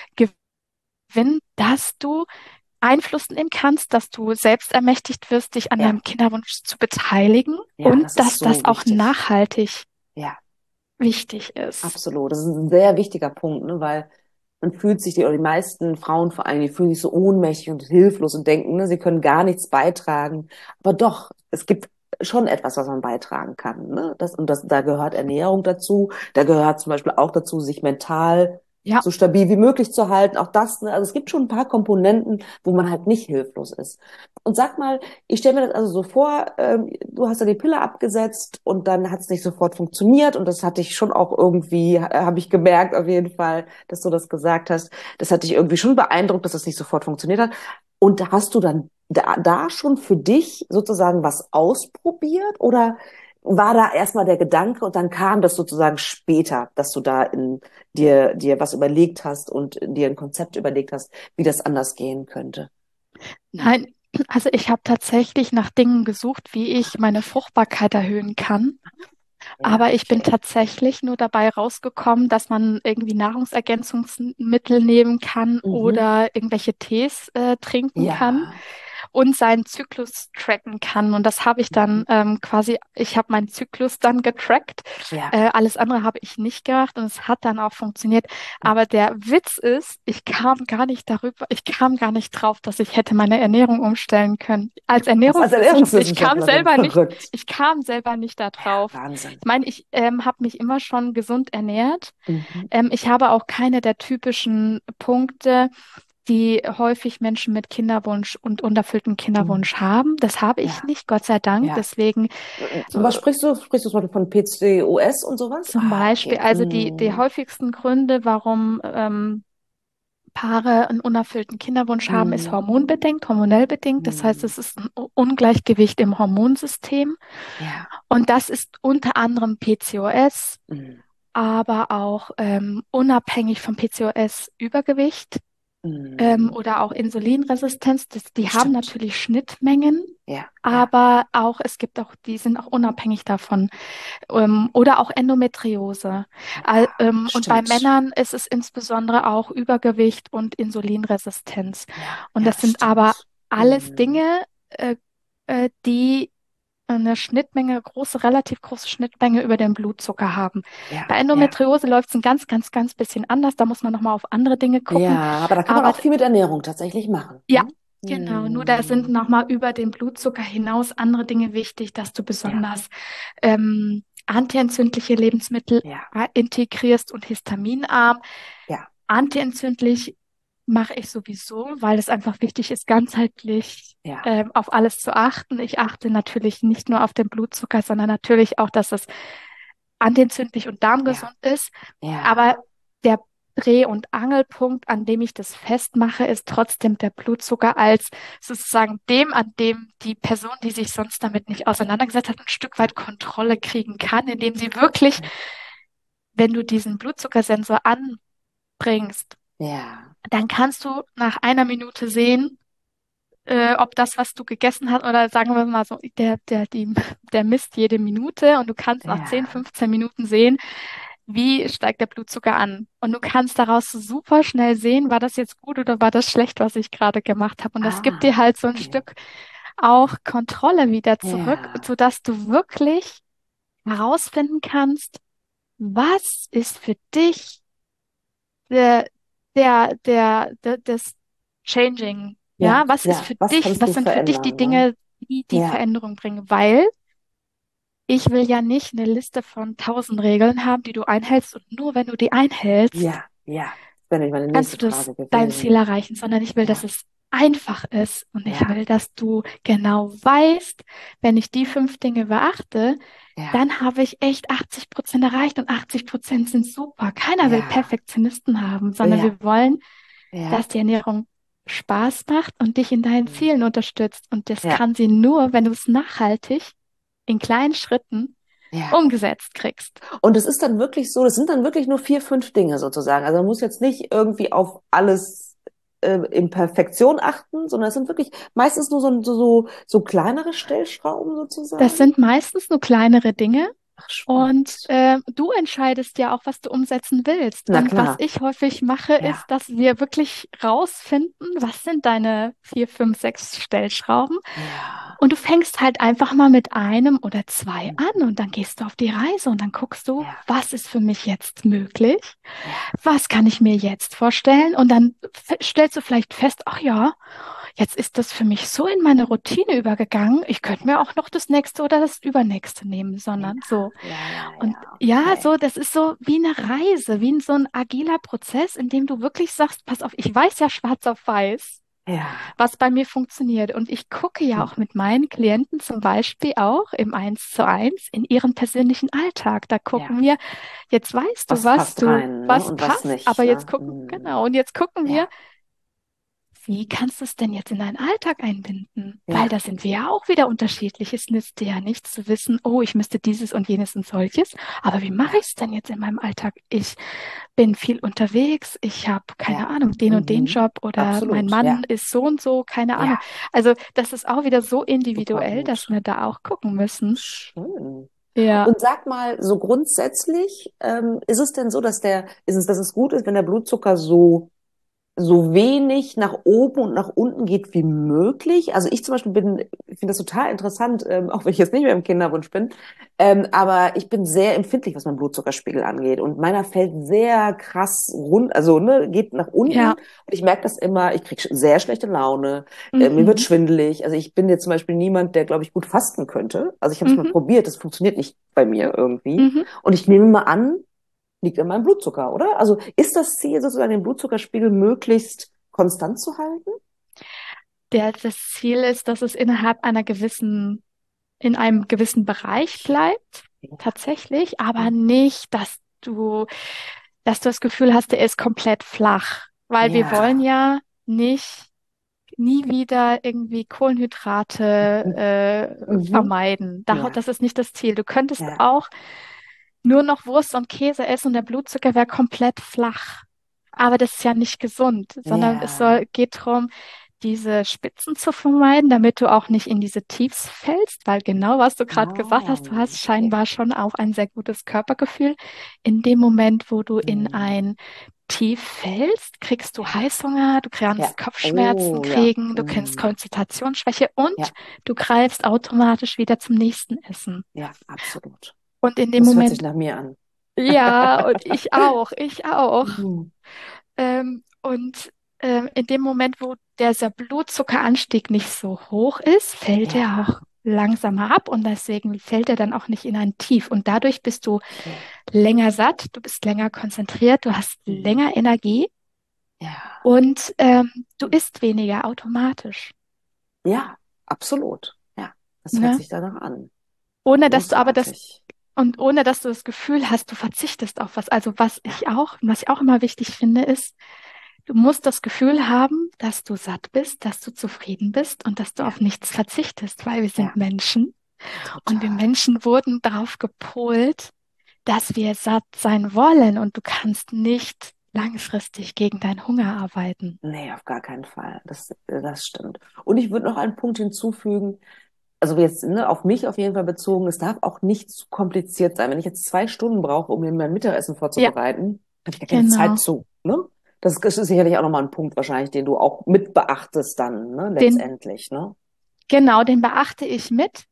gewinnen, dass du Einfluss nehmen kannst, dass du selbst ermächtigt wirst, dich an Ja. deinem Kinderwunsch zu beteiligen Ja, und das ist dass das so auch wichtig. nachhaltig Ja. wichtig ist. Absolut. Das ist ein sehr wichtiger Punkt, ne? Weil man fühlt sich, die, oder die meisten Frauen vor allem, die fühlen sich so ohnmächtig und hilflos und denken, ne, sie können gar nichts beitragen. Aber doch, es gibt schon etwas, was man beitragen kann, ne? Das, und das, da gehört Ernährung dazu. Da gehört zum Beispiel auch dazu, sich mental Ja, so stabil wie möglich zu halten. Auch das, ne? Also es gibt schon ein paar Komponenten, wo man halt nicht hilflos ist. Und sag mal, ich stelle mir das also so vor, ähm, du hast ja die Pille abgesetzt und dann hat es nicht sofort funktioniert und das hatte ich schon auch irgendwie, äh, habe ich gemerkt auf jeden Fall, dass du das gesagt hast. Das hat dich irgendwie schon beeindruckt, dass das nicht sofort funktioniert hat. Und da hast du dann da, da schon für dich sozusagen was ausprobiert oder war da erstmal der Gedanke und dann kam das sozusagen später, dass du da in dir, dir was überlegt hast und dir ein Konzept überlegt hast, wie das anders gehen könnte? nein, also ich habe tatsächlich nach Dingen gesucht, wie ich meine Fruchtbarkeit erhöhen kann. Ja, Aber ich bin okay. tatsächlich nur dabei rausgekommen, dass man irgendwie Nahrungsergänzungsmittel nehmen kann Mhm. oder irgendwelche Tees äh, trinken kann Ja. und seinen Zyklus tracken kann. Und das habe ich Mhm. dann ähm, quasi, ich habe meinen Zyklus dann getrackt. Ja. Äh, alles andere habe ich nicht gemacht und es hat dann auch funktioniert. Aber der Witz ist, ich kam gar nicht darüber, ich kam gar nicht drauf, dass ich hätte meine Ernährung umstellen können. Als Was als Ernährungswissenschaftler, ich kam Ernährungswissenschaftlerin selber nicht, verrückt. ich kam selber nicht da Ja, drauf. Wahnsinn. Ich meine, ich ähm, habe mich immer schon gesund ernährt. Mhm. Ähm, ich habe auch keine der typischen Punkte, die häufig Menschen mit Kinderwunsch und unerfüllten Mhm. Kinderwunsch haben. Das habe ich Ja, nicht, Gott sei Dank. ja. Deswegen Zum äh, was sprichst du? Sprichst du zum Beispiel von P C O S und sowas? zum Ah, Beispiel, okay. also die, die Mhm. häufigsten Gründe, warum ähm, Paare einen unerfüllten Kinderwunsch haben, ist Mhm. hormonbedingt, hormonell bedingt. Das heißt, Mhm. es ist ein U- Ungleichgewicht im Hormonsystem. Ja. Und das ist unter anderem P C O S, Mhm. aber auch ähm, unabhängig vom P C O S Übergewicht ähm, Mhm. oder auch Insulinresistenz. Das, die haben Stimmt. natürlich Schnittmengen, Ja, ja. aber auch es gibt auch, die sind auch unabhängig davon. Ähm, oder auch Endometriose. Al- Ja, ähm, und bei stimmt. Männern ist es insbesondere auch Übergewicht und Insulinresistenz. Ja, Und ja, das sind aber stimmt. alles Mhm. Dinge, äh, äh, die eine Schnittmenge, große, relativ große Schnittmenge über den Blutzucker haben. Ja, Bei ja. Endometriose läuft es ein ganz, ganz, ganz bisschen anders. Da muss man nochmal auf andere Dinge gucken. Ja, aber da kann man Aber auch viel mit Ernährung tatsächlich machen. ja, Ne? genau. Nur da sind Mhm. nochmal über den Blutzucker hinaus andere Dinge wichtig, dass du Ja, besonders ähm, antientzündliche Lebensmittel ja, äh, integrierst und histaminarm. ja, Antientzündlich mache ich sowieso, weil es einfach wichtig ist, ganzheitlich ja, ähm, auf alles zu achten. Ich achte natürlich nicht nur auf den Blutzucker, sondern natürlich auch, dass es antientzündlich und ja, darmgesund ist. ja. Aber der Dreh- und Angelpunkt, an dem ich das festmache, ist trotzdem der Blutzucker als sozusagen dem, an dem die Person, die sich sonst damit nicht auseinandergesetzt hat, ein Stück weit Kontrolle kriegen kann, indem sie wirklich, wenn du diesen Blutzuckersensor anbringst, Ja, dann kannst du nach einer Minute sehen, äh, ob das, was du gegessen hast, oder sagen wir mal so, der, der, die, der misst jede Minute und du kannst nach zehn, Ja. fünfzehn Minuten sehen, wie steigt der Blutzucker an. Und du kannst daraus super schnell sehen, war das jetzt gut oder war das schlecht, was ich gerade gemacht habe. Und das gibt dir Ah, halt so ein okay. Stück auch Kontrolle wieder zurück, Ja. sodass du wirklich herausfinden kannst, was ist für dich der, der, der, der, das Changing, ja, Ja, was ist ja. für Was dich, kannst was du sind für dich die verändern, ne? Dinge, die die Ja, Veränderung bringen? Weil ich will ja nicht eine Liste von tausend Regeln haben, die du einhältst und nur wenn du die einhältst, ja, ja. Das wäre nämlich meine kannst nächste du das, Frage dein Ziel gewesen. erreichen, sondern ich will, dass Ja, es einfach ist und ich ja, will, dass du genau weißt, wenn ich die fünf Dinge beachte, ja, dann habe ich echt achtzig Prozent erreicht und achtzig Prozent sind super. Keiner will ja, Perfektionisten haben, sondern ja, wir wollen, dass ja, die Ernährung Spaß macht und dich in deinen hm, Zielen unterstützt. Und das ja, kann sie nur, wenn du es nachhaltig in kleinen Schritten ja. umgesetzt kriegst. Und es ist dann wirklich so, das sind dann wirklich nur vier, fünf Dinge sozusagen. Also man muss jetzt nicht irgendwie auf alles äh, in Perfektion achten, sondern es sind wirklich meistens nur so, so, so, so kleinere Stellschrauben Das sozusagen. sind meistens nur kleinere Dinge. Ach, Und spannend. äh, du entscheidest ja auch, was du umsetzen willst. Na Und was klar. ich häufig mache, Ja. ist, dass wir wirklich rausfinden, was sind deine vier, fünf, sechs Stellschrauben. Ja. Und du fängst halt einfach mal mit einem oder zwei an Mhm. und dann gehst du auf die Reise und dann guckst du, Ja. was ist für mich jetzt möglich? Ja. Was kann ich mir jetzt vorstellen? Und dann f- stellst du vielleicht fest, ach ja, jetzt ist das für mich so in meine Routine übergegangen. Ich könnte mir auch noch das nächste oder das übernächste nehmen, Ja. sondern so. Ja, ja, Und ja. ja, Okay. so, das ist so wie eine Reise, wie ein, so ein agiler Prozess, in dem du wirklich sagst, pass auf, ich weiß ja schwarz auf weiß, Ja. was bei mir funktioniert. Und ich gucke ja auch Mhm. mit meinen Klienten zum Beispiel auch im Eins zu eins in ihren persönlichen Alltag. Da Ja. gucken wir, jetzt weißt du, Was was passt du, rein, ne? was Und was passt, aber nicht, jetzt ne? gucken, Mhm. genau, und jetzt gucken wir, Ja. wie kannst du es denn jetzt in deinen Alltag einbinden? Weil Ja. da sind wir ja auch wieder unterschiedlich. Es nützt dir ja nichts zu wissen, oh, ich müsste dieses und jenes und solches. Aber wie mache Ja. ich es denn jetzt in meinem Alltag? Ich bin viel unterwegs, ich habe keine Ja. Ahnung, den und den Mhm. Job oder mein Absolut. Mann Ja. ist so und so, keine Ahnung. Ja. Also das ist auch wieder so Super individuell, dass gut. wir da auch gucken müssen. Schön. Ja, Und sag mal, so grundsätzlich, ähm, ist es denn so, dass der, ist es, dass es gut ist, wenn der Blutzucker so so wenig nach oben und nach unten geht wie möglich. Also ich zum Beispiel bin, ich finde das total interessant, ähm, auch wenn ich jetzt nicht mehr im Kinderwunsch bin, ähm, aber ich bin sehr empfindlich, was meinen Blutzuckerspiegel angeht. Und meiner fällt sehr krass rund, also ne, geht nach unten. ja, Und ich merke das immer, ich kriege sehr schlechte Laune, äh, mir wird mhm, schwindelig. Also ich bin jetzt zum Beispiel niemand, der, glaube ich, gut fasten könnte. Also ich habe es mal mhm, probiert, das funktioniert nicht bei mir irgendwie. mhm. Und ich nehme mal an, liegt an meinem Blutzucker, oder? Also ist das Ziel sozusagen, den Blutzuckerspiegel möglichst konstant zu halten? Der, das Ziel ist, dass es innerhalb einer gewissen in einem gewissen Bereich bleibt, Ja. tatsächlich, aber nicht, dass du, dass du das Gefühl hast, der ist komplett flach, weil wir wollen Ja. ja nicht nie wieder irgendwie Kohlenhydrate äh, Mhm. vermeiden. Da- Ja. Das ist nicht das Ziel. Du könntest Ja. auch nur noch Wurst und Käse essen und der Blutzucker wäre komplett flach. Aber das ist ja nicht gesund, sondern es Ja. soll, geht darum, diese Spitzen zu vermeiden, damit du auch nicht in diese Tiefs fällst, weil genau was du gerade gesagt hast, du Oh, hast okay. scheinbar schon auch ein sehr gutes Körpergefühl. In dem Moment, wo du in Mhm. ein Tief fällst, kriegst du Ja. Heißhunger, du Ja. kannst Kopfschmerzen Oh, ja. kriegen, du kennst Mhm. Konzentrationsschwäche und Ja. du greifst automatisch wieder zum nächsten Essen. Ja, absolut. Und in dem Das hört sich Moment, nach mir an. ja, und ich auch, ich auch. Mhm. Ähm, und ähm, in dem Moment, wo dieser Blutzuckeranstieg nicht so hoch ist, fällt er Ja. auch langsamer ab und deswegen fällt er dann auch nicht in ein Tief. Und dadurch bist du Okay. länger satt, du bist länger konzentriert, du hast Mhm. länger Energie Ja. und ähm, du isst weniger automatisch. Ja, absolut. Ja, das hört Ne? sich danach an. Ohne dass du aber das Großartig. und ohne dass du das Gefühl hast, du verzichtest auf was. Also was Ja. ich auch, was ich auch immer wichtig finde, ist, du musst das Gefühl haben, dass du satt bist, dass du zufrieden bist und dass du Ja. auf nichts verzichtest, weil wir sind Ja. Menschen und wir Total. Menschen wurden darauf gepolt, dass wir satt sein wollen und du kannst nicht langfristig gegen deinen Hunger arbeiten. Nee, auf gar keinen Fall. Das, das stimmt. Und ich würde noch einen Punkt hinzufügen, also jetzt ne, auf mich auf jeden Fall bezogen, es darf auch nicht zu kompliziert sein. Wenn ich jetzt zwei Stunden brauche, um mir mein Mittagessen Ja, vorzubereiten, habe ich gar keine Zeit genau. zu. Ne? Das ist sicherlich auch nochmal ein Punkt wahrscheinlich, den du auch mit beachtest dann, ne, Den, letztendlich. Ne? genau, den beachte ich mit.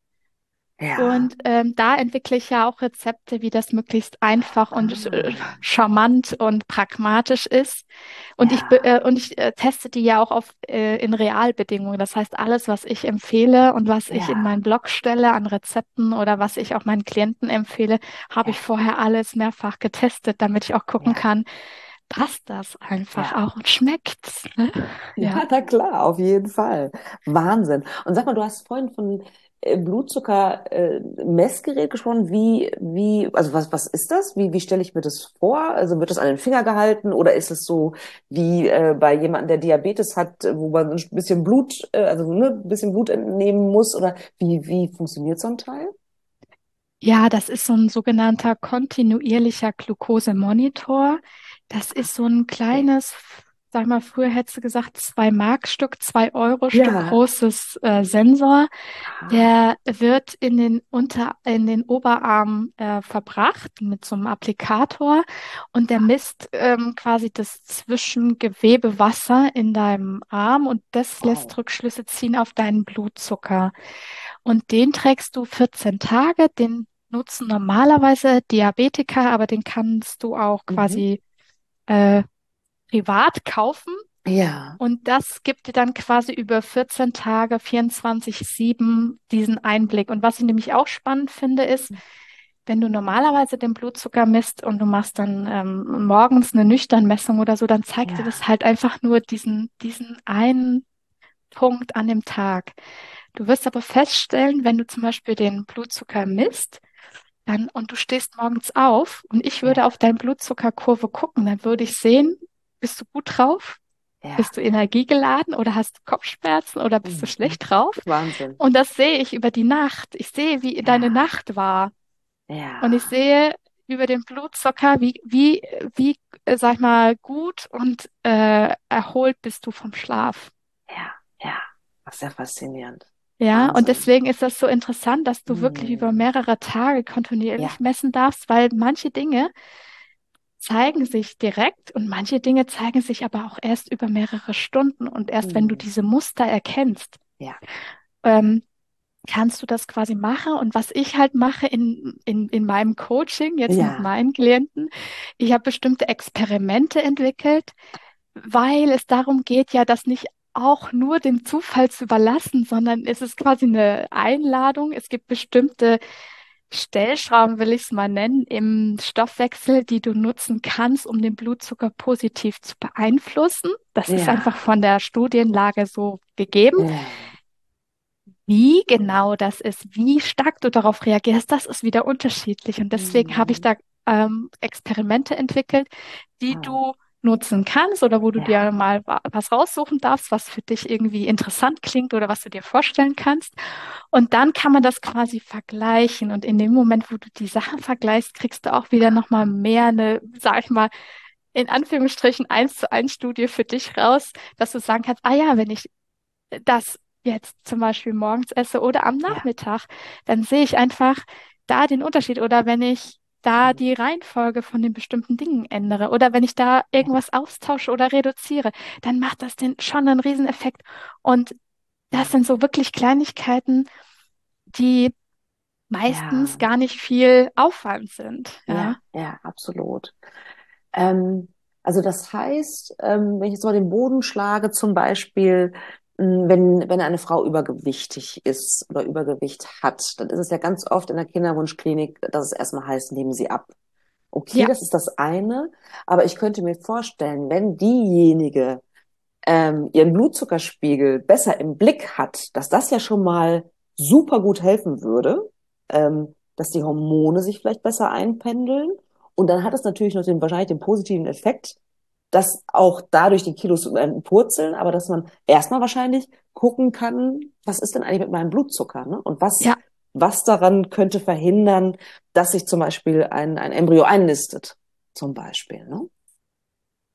Ja. Und ähm, da entwickle ich ja auch Rezepte, wie das möglichst einfach und äh, Ah, charmant und pragmatisch ist. Und ich, be- ja, äh, und ich äh, teste die ja auch auf, äh, in Realbedingungen. Das heißt, alles, was ich empfehle und was ich in ja, meinen Blog stelle an Rezepten oder was ich auch meinen Klienten empfehle, habe ja, ich vorher alles mehrfach getestet, damit ich auch gucken ja, kann, passt das einfach ja. auch und schmeckt's, ne? Ja. Ja, na klar, auf jeden Fall. Wahnsinn. Und sag mal, du hast vorhin von äh, Blutzucker äh, Messgerät gesprochen. Wie, wie, also was, was ist das? Wie, wie stelle ich mir das vor? Also wird das an den Finger gehalten oder ist es so wie äh, bei jemandem, der Diabetes hat, äh, wo man ein bisschen Blut, äh, also ne, ein bisschen Blut entnehmen muss? Oder wie, wie funktioniert so ein Teil? Ja, das ist so ein sogenannter kontinuierlicher Glukosemonitor. Das ist so ein Okay. kleines, sag mal, früher hättest du gesagt, zwei Mark-Stück, zwei Euro-Stück Ja. großes äh, Sensor. Ah, Der wird in den Unter, in den Oberarm äh, verbracht mit so einem Applikator und der misst ähm, quasi das Zwischengewebewasser in deinem Arm und das lässt wow. Rückschlüsse ziehen auf deinen Blutzucker. Und den trägst du vierzehn Tage, den nutzen normalerweise Diabetiker, aber den kannst du auch Mhm. quasi äh, privat kaufen. Ja. Und das gibt dir dann quasi über vierzehn Tage, vierundzwanzig sieben diesen Einblick. Und was ich nämlich auch spannend finde, ist, wenn du normalerweise den Blutzucker misst und du machst dann ähm, morgens eine Nüchternmessung oder so, dann zeigt dir das Ja. halt einfach nur diesen, diesen einen Punkt an dem Tag. Du wirst aber feststellen, wenn du zum Beispiel den Blutzucker misst, dann und du stehst morgens auf und ich würde Ja. auf deine Blutzuckerkurve gucken, dann würde ich sehen, bist du gut drauf? Ja. Bist du energiegeladen oder hast du Kopfschmerzen oder bist du Mhm. schlecht drauf? Wahnsinn. Und das sehe ich über die Nacht. Ich sehe, wie deine Ja. Nacht war. Und ich Ja. sehe über den Blutzucker, wie, wie, wie, äh, sag ich mal, gut und äh, erholt bist du vom Schlaf. Ja, ja, das ist sehr faszinierend. Ja, und Wahnsinn. deswegen ist das so interessant, dass du wirklich über Hm. mehrere Tage kontinuierlich Ja, messen darfst, weil manche Dinge zeigen sich direkt und manche Dinge zeigen sich aber auch erst über mehrere Stunden und erst wenn du hm. diese Muster erkennst, Ja, ähm, kannst du das quasi machen. Und was ich halt mache in, in, in meinem Coaching jetzt mit ja, meinen Klienten, ich habe bestimmte Experimente entwickelt, weil es darum geht ja, das nicht auch nur dem Zufall zu überlassen, sondern es ist quasi eine Einladung. Es gibt bestimmte Stellschrauben, will ich es mal nennen, im Stoffwechsel, die du nutzen kannst, um den Blutzucker positiv zu beeinflussen. Das ist einfach ja, von der Studienlage so gegeben. ja. Wie genau das ist, wie stark du darauf reagierst, das ist wieder unterschiedlich. Und deswegen habe ich Hm. da ähm, Experimente entwickelt, die Wow. du nutzen kannst oder wo du dir Ja, mal wa- was raussuchen darfst, was für dich irgendwie interessant klingt oder was du dir vorstellen kannst. Und dann kann man das quasi vergleichen. Und in dem Moment, wo du die Sachen vergleichst, kriegst du auch wieder nochmal mehr eine, sag ich mal, in Anführungsstrichen eins zu eins Studie für dich raus, dass du sagen kannst, ah ja, wenn ich das jetzt zum Beispiel morgens esse oder am ja, Nachmittag, dann sehe ich einfach da den Unterschied. Oder wenn ich da hm. die Reihenfolge von den bestimmten Dingen ändere oder wenn ich da Ja, irgendwas austausche oder reduziere, dann macht das den, schon einen Rieseneffekt. Und das sind so wirklich Kleinigkeiten, die meistens ja, gar nicht viel Aufwand sind. ja, Ja, ja, absolut. Ähm, also das heißt, ähm, wenn ich jetzt mal den Boden schlage, zum Beispiel, mh, wenn, wenn eine Frau übergewichtig ist oder Übergewicht hat, dann ist es ja ganz oft in der Kinderwunschklinik, dass es erstmal heißt, nehmen Sie ab. Okay, ja, das ist das eine, aber ich könnte mir vorstellen, wenn diejenige ähm, ihren Blutzuckerspiegel besser im Blick hat, dass das ja schon mal super gut helfen würde, ähm, dass die Hormone sich vielleicht besser einpendeln. Und dann hat es natürlich noch den, wahrscheinlich den positiven Effekt, dass auch dadurch die Kilos äh, purzeln, aber dass man erstmal wahrscheinlich gucken kann, was ist denn eigentlich mit meinem Blutzucker, ne? Und was, ja. was daran könnte verhindern, dass sich zum Beispiel ein, ein Embryo einnistet, zum Beispiel, ne?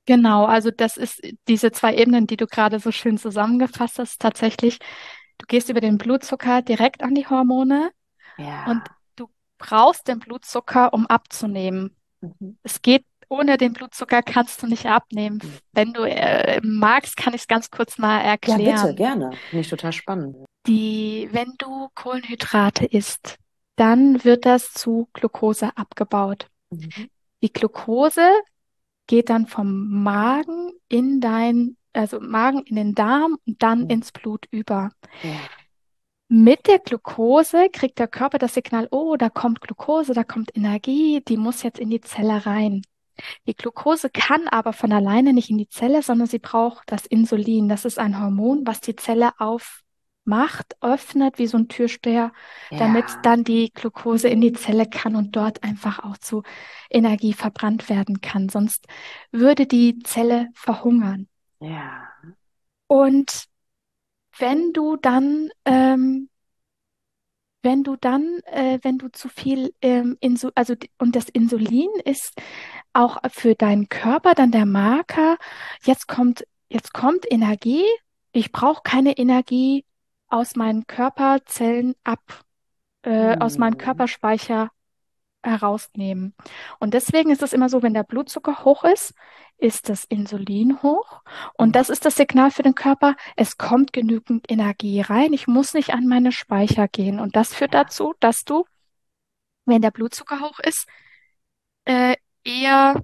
Genau, also das ist diese zwei Ebenen, die du gerade so schön zusammengefasst hast, tatsächlich, du gehst über den Blutzucker direkt an die Hormone und Ja. du brauchst den Blutzucker, um abzunehmen. Mhm. Es geht, ohne den Blutzucker kannst du nicht abnehmen. Wenn du äh, magst, kann ich es ganz kurz mal Ja, bitte, erklären. gerne. Finde ich total spannend. Die, wenn du Kohlenhydrate isst, dann wird das zu Glucose abgebaut. Mhm. Die Glucose geht dann vom Magen in dein, also Magen in den Darm und dann Mhm. ins Blut über. Ja, Mit der Glucose kriegt der Körper das Signal, oh, da kommt Glucose, da kommt Energie, die muss jetzt in die Zelle rein. Die Glucose kann aber von alleine nicht in die Zelle, sondern sie braucht das Insulin. Das ist ein Hormon, was die Zelle aufmacht, öffnet wie so ein Türsteher, damit ja, dann die Glucose in die Zelle kann und dort einfach auch zu Energie verbrannt werden kann. Sonst würde die Zelle verhungern. ja, Und wenn du dann ähm, Wenn du dann, äh, wenn du zu viel ähm, Insu also d- und das Insulin ist auch für deinen Körper dann der Marker, jetzt kommt, jetzt kommt Energie, ich brauche keine Energie aus meinen Körperzellen ab, äh, aus meinem mhm. Körperspeicher herausnehmen. Und deswegen ist es immer so, wenn der Blutzucker hoch ist, ist das Insulin hoch. Und das Ja, ist das Signal für den Körper, es kommt genügend Energie rein. Ich muss nicht an meine Speicher gehen. Und das führt ja, dazu, dass du, wenn der Blutzucker hoch ist, äh, eher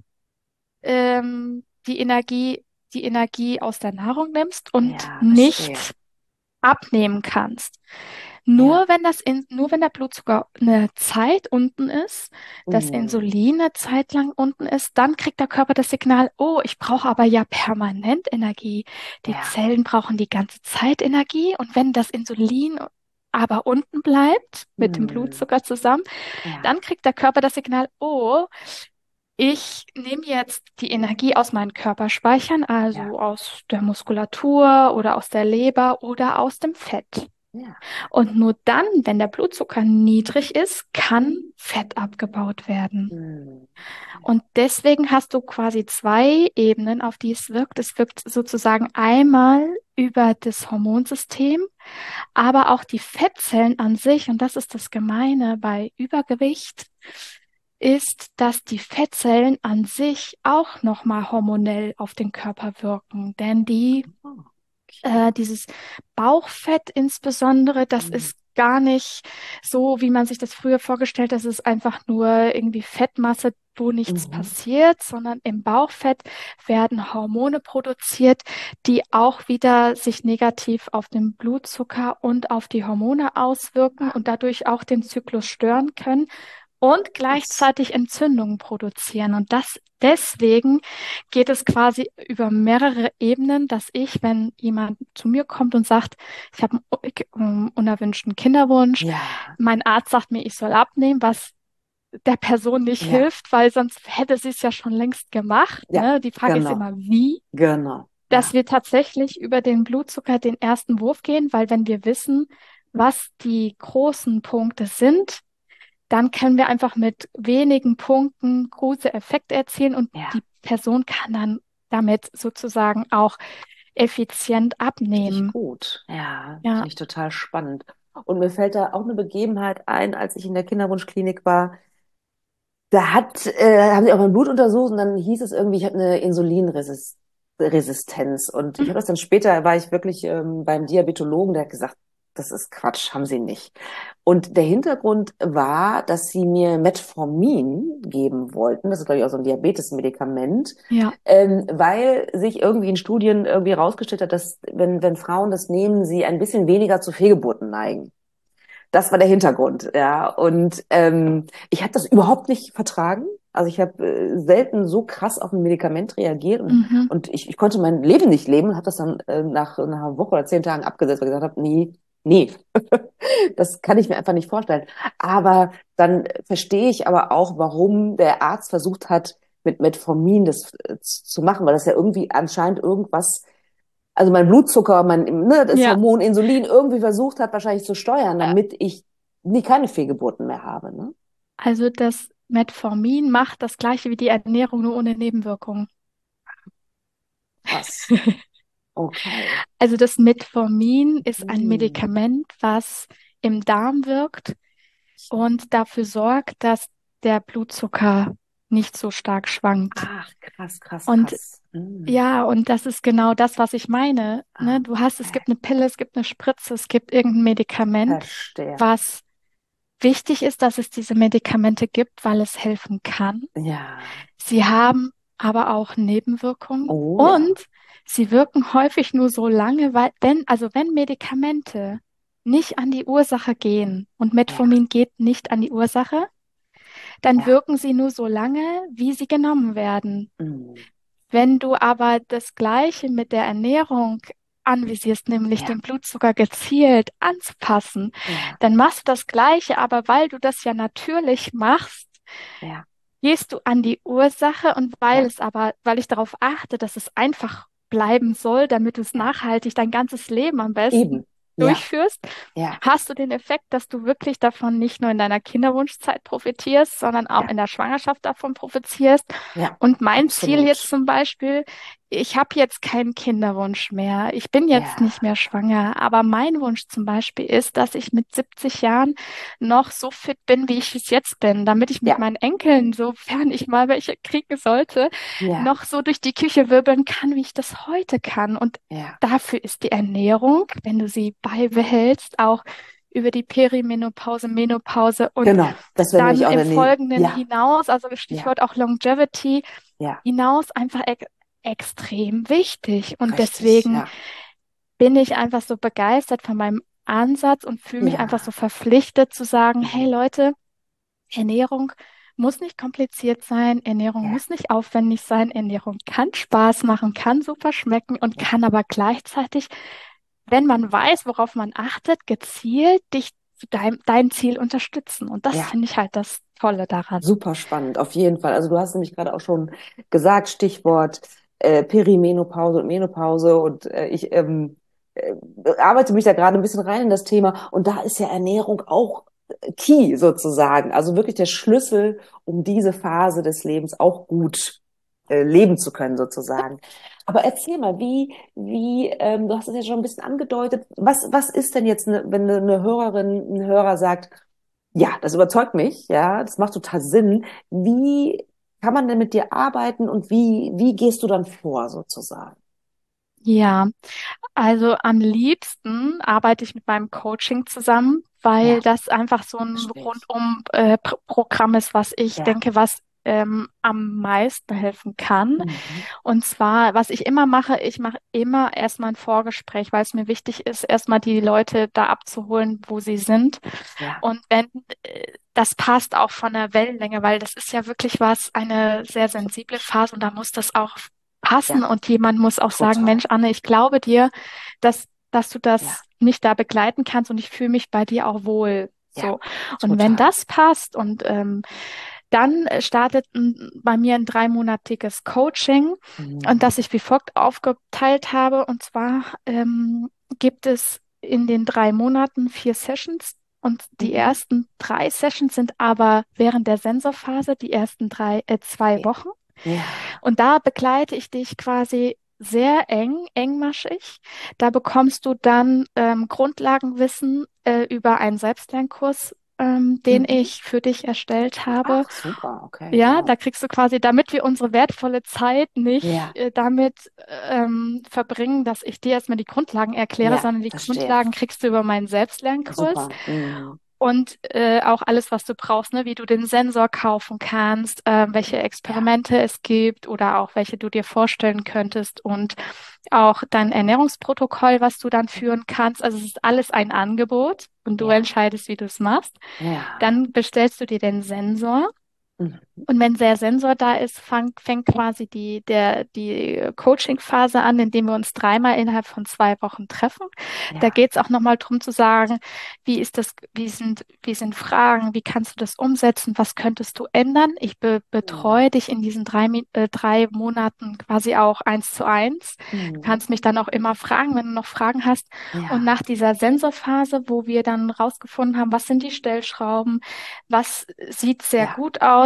ähm, die Energie, die Energie aus der Nahrung nimmst und ja, verstehe. nicht abnehmen kannst. Ja, Nur wenn das in, nur wenn der Blutzucker eine Zeit unten ist, das mhm. Insulin eine Zeit lang unten ist, dann kriegt der Körper das Signal, oh, ich brauche aber ja permanent Energie. Die Ja, Zellen brauchen die ganze Zeit Energie und wenn das Insulin aber unten bleibt mit dem mhm. Blutzucker zusammen, Ja, dann kriegt der Körper das Signal, oh, ich nehme jetzt die Energie aus meinen Körperspeichern, ja, also aus der Muskulatur oder aus der Leber oder aus dem Fett. ja, Und nur dann, wenn der Blutzucker niedrig ist, kann Fett abgebaut werden. mhm. Und deswegen hast du quasi zwei Ebenen, auf die es wirkt. Es wirkt sozusagen einmal über das Hormonsystem, aber auch die Fettzellen an sich, und das ist das Gemeine bei Übergewicht, ist, dass die Fettzellen an sich auch nochmal hormonell auf den Körper wirken. Denn die Oh, okay. äh, dieses Bauchfett insbesondere, das Mhm. ist gar nicht so, wie man sich das früher vorgestellt hat. Das ist einfach nur irgendwie Fettmasse, wo nichts Mhm. passiert, sondern im Bauchfett werden Hormone produziert, die auch wieder sich negativ auf den Blutzucker und auf die Hormone auswirken Ach, und dadurch auch den Zyklus stören können und krass. gleichzeitig Entzündungen produzieren. Und das deswegen geht es quasi über mehrere Ebenen, dass ich, wenn jemand zu mir kommt und sagt, ich habe einen un- unerwünschten Kinderwunsch, Ja, mein Arzt sagt mir, ich soll abnehmen, was der Person nicht ja, hilft, weil sonst hätte sie es ja schon längst gemacht. ja, Ne? Die Frage ist genau, immer, wie, genau. dass Ja, wir tatsächlich über den Blutzucker den ersten Wurf gehen, weil wenn wir wissen, was die großen Punkte sind, dann können wir einfach mit wenigen Punkten große Effekte erzielen und ja, die Person kann dann damit sozusagen auch effizient richtig abnehmen. gut. Ja, Ja. finde ich total spannend. Und mir fällt da auch eine Begebenheit ein, als ich in der Kinderwunschklinik war. Da hat, äh, haben sie auch mein Blut untersucht und dann hieß es irgendwie, ich habe eine Insulinresistenz. Resistenz. Und ich habe das dann später, war ich wirklich ähm, beim Diabetologen, der hat gesagt, das ist Quatsch, haben sie nicht. Und der Hintergrund war, dass sie mir Metformin geben wollten. Das ist, glaube ich, auch so ein Diabetesmedikament, Ja. ähm, weil sich irgendwie in Studien irgendwie herausgestellt hat, dass wenn, wenn Frauen das nehmen, sie ein bisschen weniger zu Fehlgeburten neigen. Das war der Hintergrund, ja. Und ähm, ich habe das überhaupt nicht vertragen. Also ich habe äh, selten so krass auf ein Medikament reagiert und, Mhm. und ich, ich konnte mein Leben nicht leben und habe das dann äh, nach einer Woche oder zehn Tagen abgesetzt, weil ich gesagt habe, nee, nee, das kann ich mir einfach nicht vorstellen. Aber dann verstehe ich aber auch, warum der Arzt versucht hat, mit Metformin das äh, zu machen, weil das ja irgendwie anscheinend irgendwas, also mein Blutzucker, mein, ne, das Ja. Hormon Insulin irgendwie versucht hat, wahrscheinlich zu steuern, Äh, damit ich nie keine Fehlgeburten mehr habe, ne? Also das Metformin macht das gleiche wie die Ernährung, nur ohne Nebenwirkungen. krass. Okay. Also das Metformin ist ein Hm. Medikament, was im Darm wirkt und dafür sorgt, dass der Blutzucker nicht so stark schwankt. Ach, krass, krass, Und krass. Hm. ja, und das ist genau das, was ich meine. Ne? Ah, Du hast, es okay. gibt eine Pille, es gibt eine Spritze, es gibt irgendein Medikament, Verstehe. was wichtig ist, dass es diese Medikamente gibt, weil es helfen kann. Ja. Sie haben aber auch Nebenwirkungen Oh ja. und sie wirken häufig nur so lange, weil wenn, also wenn Medikamente nicht an die Ursache gehen und Ja. Metformin geht nicht an die Ursache, dann Ja. wirken sie nur so lange, wie sie genommen werden. Hm. Wenn du aber das Gleiche mit der Ernährung anvisierst, nämlich Ja. den Blutzucker gezielt anzupassen, Ja. dann machst du das Gleiche, aber weil du das ja natürlich machst, Ja. gehst du an die Ursache und weil Ja. es aber, weil ich darauf achte, dass es einfach bleiben soll, damit du es Ja. nachhaltig dein ganzes Leben am besten Eben. Ja. durchführst, Ja. hast du den Effekt, dass du wirklich davon nicht nur in deiner Kinderwunschzeit profitierst, sondern auch Ja. in der Schwangerschaft davon profitierst. Ja. Und mein Ziel jetzt Absolut. zum Beispiel, ich habe jetzt keinen Kinderwunsch mehr, ich bin jetzt Ja. nicht mehr schwanger, aber mein Wunsch zum Beispiel ist, dass ich mit siebzig Jahren noch so fit bin, wie ich es jetzt bin, damit ich mit Ja. meinen Enkeln, sofern ich mal welche kriegen sollte, Ja. noch so durch die Küche wirbeln kann, wie ich das heute kann. Und Ja. dafür ist die Ernährung, wenn du sie beibehältst, auch über die Perimenopause, Menopause und Genau. Das wäre dann nämlich auch im der Nähe. Folgenden Ja. hinaus, also Ja. Stichwort auch Longevity, Ja. hinaus einfach ex extrem wichtig. Und Richtig. deswegen Ja. bin ich einfach so begeistert von meinem Ansatz und fühle mich einfach so Ja. verpflichtet zu sagen, hey Mhm. Leute, Ernährung muss nicht kompliziert sein, Ernährung Ja. muss nicht aufwendig sein, Ernährung kann Spaß machen, kann super schmecken und Ja. kann aber gleichzeitig, wenn man weiß, worauf man achtet, gezielt dich zu deinem, dein Ziel unterstützen. Und das Ja. finde ich halt das Tolle daran. Super spannend, auf jeden Fall. Also du hast nämlich gerade auch schon gesagt, Stichwort äh, Perimenopause und Menopause und äh, ich ähm, äh, arbeite mich da gerade ein bisschen rein in das Thema und da ist ja Ernährung auch key sozusagen. Also wirklich der Schlüssel, um diese Phase des Lebens auch gut äh, leben zu können sozusagen. Aber erzähl mal, wie, wie, ähm, du hast es ja schon ein bisschen angedeutet, was, was ist denn jetzt, ne, wenn eine Hörerin, ein Hörer sagt, ja, das überzeugt mich, ja, das macht total Sinn. Wie kann man denn mit dir arbeiten und wie, wie gehst du dann vor, sozusagen? Ja, also am liebsten arbeite ich mit meinem Coaching zusammen, weil Ja, das einfach so ein verstehe ich. rundum äh, Pro- Programm ist, was ich Ja. denke, was ähm, am meisten helfen kann. Mhm. Und zwar, was ich immer mache, ich mache immer erstmal ein Vorgespräch, weil es mir wichtig ist, erstmal die Leute da abzuholen, wo sie sind. Ja, Und wenn äh, das passt auch von der Wellenlänge, weil das ist ja wirklich was, eine sehr sensible Phase und da muss das auch passen ja, und jemand muss auch sagen, total. Mensch, Anne, ich glaube dir, dass, dass du Ja, das mich da begleiten kannst und ich fühle mich bei dir auch wohl. ja, So. Und wenn total. das passt und ähm, dann äh, startet ein, bei mir ein dreimonatiges Coaching, und Mhm. das ich wie folgt aufgeteilt habe. Und zwar ähm, gibt es in den drei Monaten vier Sessions. Und die Mhm. ersten drei Sessions sind aber während der Sensorphase, die ersten drei, äh, zwei Ja, Wochen. ja, Und da begleite ich dich quasi sehr eng, engmaschig. Da bekommst du dann ähm, Grundlagenwissen äh, über einen Selbstlernkurs, ähm, den mhm. ich für dich erstellt habe. Ach, super, okay, Ja, wow. da kriegst du quasi, damit wir unsere wertvolle Zeit nicht Ja, äh, damit ähm, verbringen, dass ich dir erstmal die Grundlagen erkläre, ja, sondern die verstehe. Grundlagen kriegst du über meinen Selbstlernkurs. Super. Mhm. Und äh, auch alles, was du brauchst, ne, wie du den Sensor kaufen kannst, äh, welche Ja, Experimente es gibt oder auch welche du dir vorstellen könntest und auch dein Ernährungsprotokoll, was du dann führen kannst. Also es ist alles ein Angebot und du ja, entscheidest, wie du es machst. ja. Dann bestellst du dir den Sensor. Mhm. Und wenn der Sensor da ist, fang, fängt quasi die, der, die Coaching-Phase an, indem wir uns dreimal innerhalb von zwei Wochen treffen. Da Ja, geht es auch nochmal drum zu sagen, wie ist das, wie sind, wie sind Fragen, wie kannst du das umsetzen, was könntest du ändern? Ich be mhm. betreue dich in diesen drei, Mi- äh, drei Monaten quasi auch eins zu eins. Du Mhm. kannst mich dann auch immer fragen, wenn du noch Fragen hast. Und Ja, nach dieser Sensorphase, wo wir dann rausgefunden haben, was sind die Stellschrauben, was sieht sehr ja, gut aus? Wie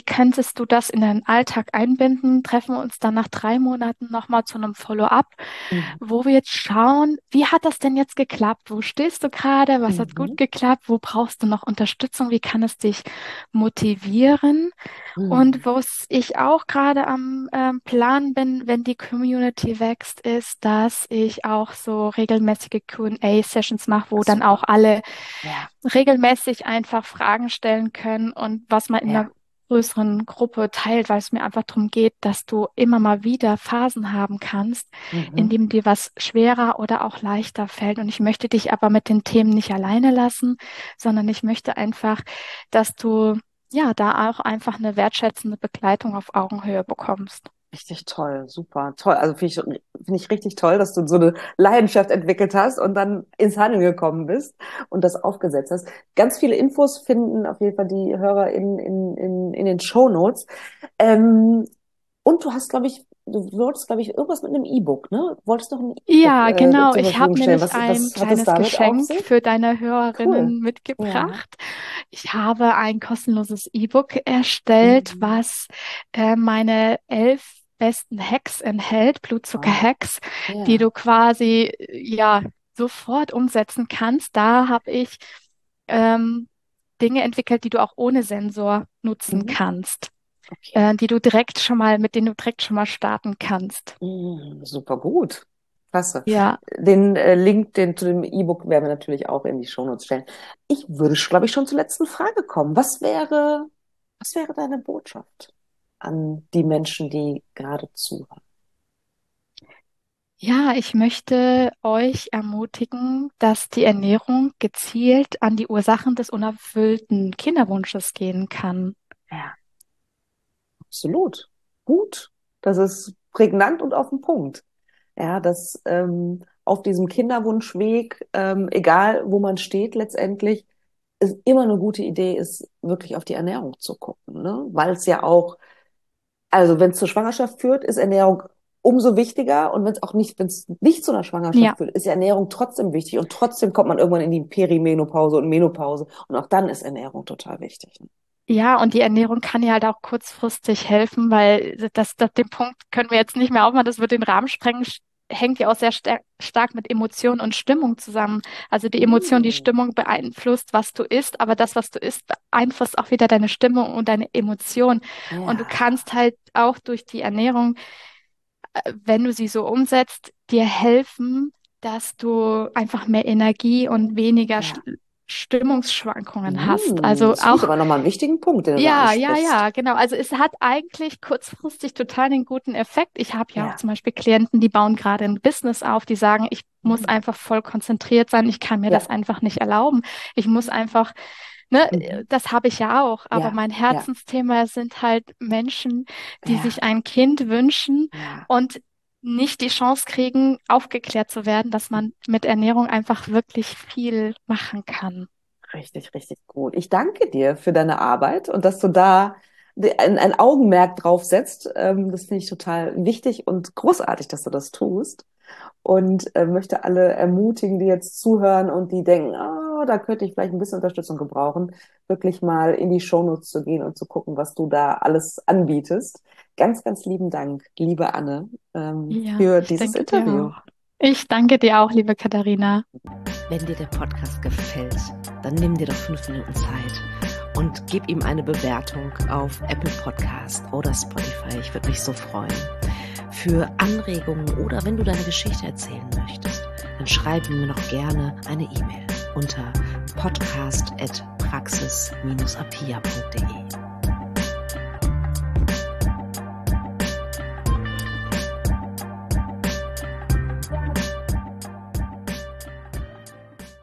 könntest du das in deinen Alltag einbinden? Treffen wir uns dann nach drei Monaten nochmal zu einem Follow-up, Mhm. wo wir jetzt schauen, wie hat das denn jetzt geklappt? Wo stehst du gerade? Was hat gut Mhm. geklappt? Wo brauchst du noch Unterstützung? Wie kann es dich motivieren? Und Mhm. was ich auch gerade am ähm, Plan bin, wenn die Community wächst, ist, dass ich auch so regelmäßige Q und A-Sessions mache, wo dann auch Super. alle Ja, regelmäßig einfach Fragen stellen können und was man in einer ja. größeren Gruppe teilt, weil es mir einfach darum geht, dass du immer mal wieder Phasen haben kannst, in Mhm. dem dir was schwerer oder auch leichter fällt. Und ich möchte dich aber mit den Themen nicht alleine lassen, sondern ich möchte einfach, dass du ja da auch einfach eine wertschätzende Begleitung auf Augenhöhe bekommst. Richtig toll, super, toll. Also finde ich, finde ich richtig toll, dass du so eine Leidenschaft entwickelt hast und dann ins Handeln gekommen bist und das aufgesetzt hast. Ganz viele Infos finden auf jeden Fall die Hörer in, in, in, in den Shownotes. Ähm, und du hast, glaube ich, du wolltest, glaube ich, irgendwas mit einem E-Book, ne? Wolltest noch ein E-Book Ja, äh, genau. zur Ich Verfügung habe stellen. nämlich Was, ein was hat es kleines damit auf Geschenk sich? für deine Cool. Hörerinnen Ja. mitgebracht. Ich habe ein kostenloses E-Book erstellt, Mhm. was äh, meine elf besten Hacks enthält, Wow. Blutzucker-Hacks, die Ja. du quasi äh, ja sofort umsetzen kannst. Da habe ich ähm, Dinge entwickelt, die du auch ohne Sensor nutzen Mhm. kannst, Okay. äh, die du direkt schon mal, mit denen du direkt schon mal starten kannst. Mm, super gut. Klasse. Ja. Den äh, Link den, zu dem E-Book werden wir natürlich auch in die Shownotes stellen. Ich würde, glaube ich, schon zur letzten Frage kommen. Was wäre, was wäre deine Botschaft an die Menschen, die gerade zuhören? Ja, ich möchte euch ermutigen, dass die Ernährung gezielt an die Ursachen des unerfüllten Kinderwunsches gehen kann. Ja, absolut. Gut. Das ist prägnant und auf den Punkt. Ja, dass ähm, auf diesem Kinderwunschweg, ähm, egal wo man steht letztendlich, es immer eine gute Idee ist, wirklich auf die Ernährung zu gucken, ne? Weil es ja auch, also wenn es zur Schwangerschaft führt, ist Ernährung umso wichtiger und wenn es auch nicht, wenn es nicht zu einer Schwangerschaft Ja, führt, ist die Ernährung trotzdem wichtig und trotzdem kommt man irgendwann in die Perimenopause und Menopause und auch dann ist Ernährung total wichtig. Ne? ja, und die Ernährung kann ja halt auch kurzfristig helfen, weil das, das, den Punkt können wir jetzt nicht mehr aufmachen, das wird den Rahmen sprengen, sch- hängt ja auch sehr star stark mit Emotion und Stimmung zusammen. Also die Emotion, die Mm, Stimmung beeinflusst, was du isst, aber das, was du isst, beeinflusst auch wieder deine Stimmung und deine Emotion. Und du ja, kannst halt auch durch die Ernährung, wenn du sie so umsetzt, dir helfen, dass du einfach mehr Energie und weniger Sch ja. Stimmungsschwankungen hast. Mm, Also das finde ich auch, aber nochmal einen wichtigen Punkt, den du da ja, ja, ansprichst. ja, genau. Also es hat eigentlich kurzfristig total den guten Effekt. Ich habe ja auch Ja. zum Beispiel Klienten, die bauen gerade ein Business auf, die sagen, ich muss Mm, einfach voll konzentriert sein, ich kann mir das ja. einfach nicht erlauben. Ich muss einfach, ne, Mhm. das habe ich ja auch, aber Ja, mein ja, Herzensthema sind halt Menschen, die ja, sich ein Kind wünschen ja. und nicht die Chance kriegen, aufgeklärt zu werden, dass man mit Ernährung einfach wirklich viel machen kann. Richtig, richtig gut. Ich danke dir für deine Arbeit und dass du da ein, ein Augenmerk drauf setzt. Ähm, das finde ich total wichtig und großartig, dass du das tust. Und äh, möchte alle ermutigen, die jetzt zuhören und die denken, oh, da könnte ich vielleicht ein bisschen Unterstützung gebrauchen, wirklich mal in die Shownotes zu gehen und zu gucken, was du da alles anbietest. Ganz, ganz lieben Dank, liebe Anne, ähm, Ja, für ich dieses danke dir Interview. auch. Ich danke dir auch, liebe Katharina. Wenn dir der Podcast gefällt, dann nimm dir doch fünf Minuten Zeit und gib ihm eine Bewertung auf Apple Podcast oder Spotify. Ich würde mich so freuen. Für Anregungen oder wenn du deine Geschichte erzählen möchtest, dann schreib mir noch gerne eine E-Mail unter podcast at praxis apia punkt de.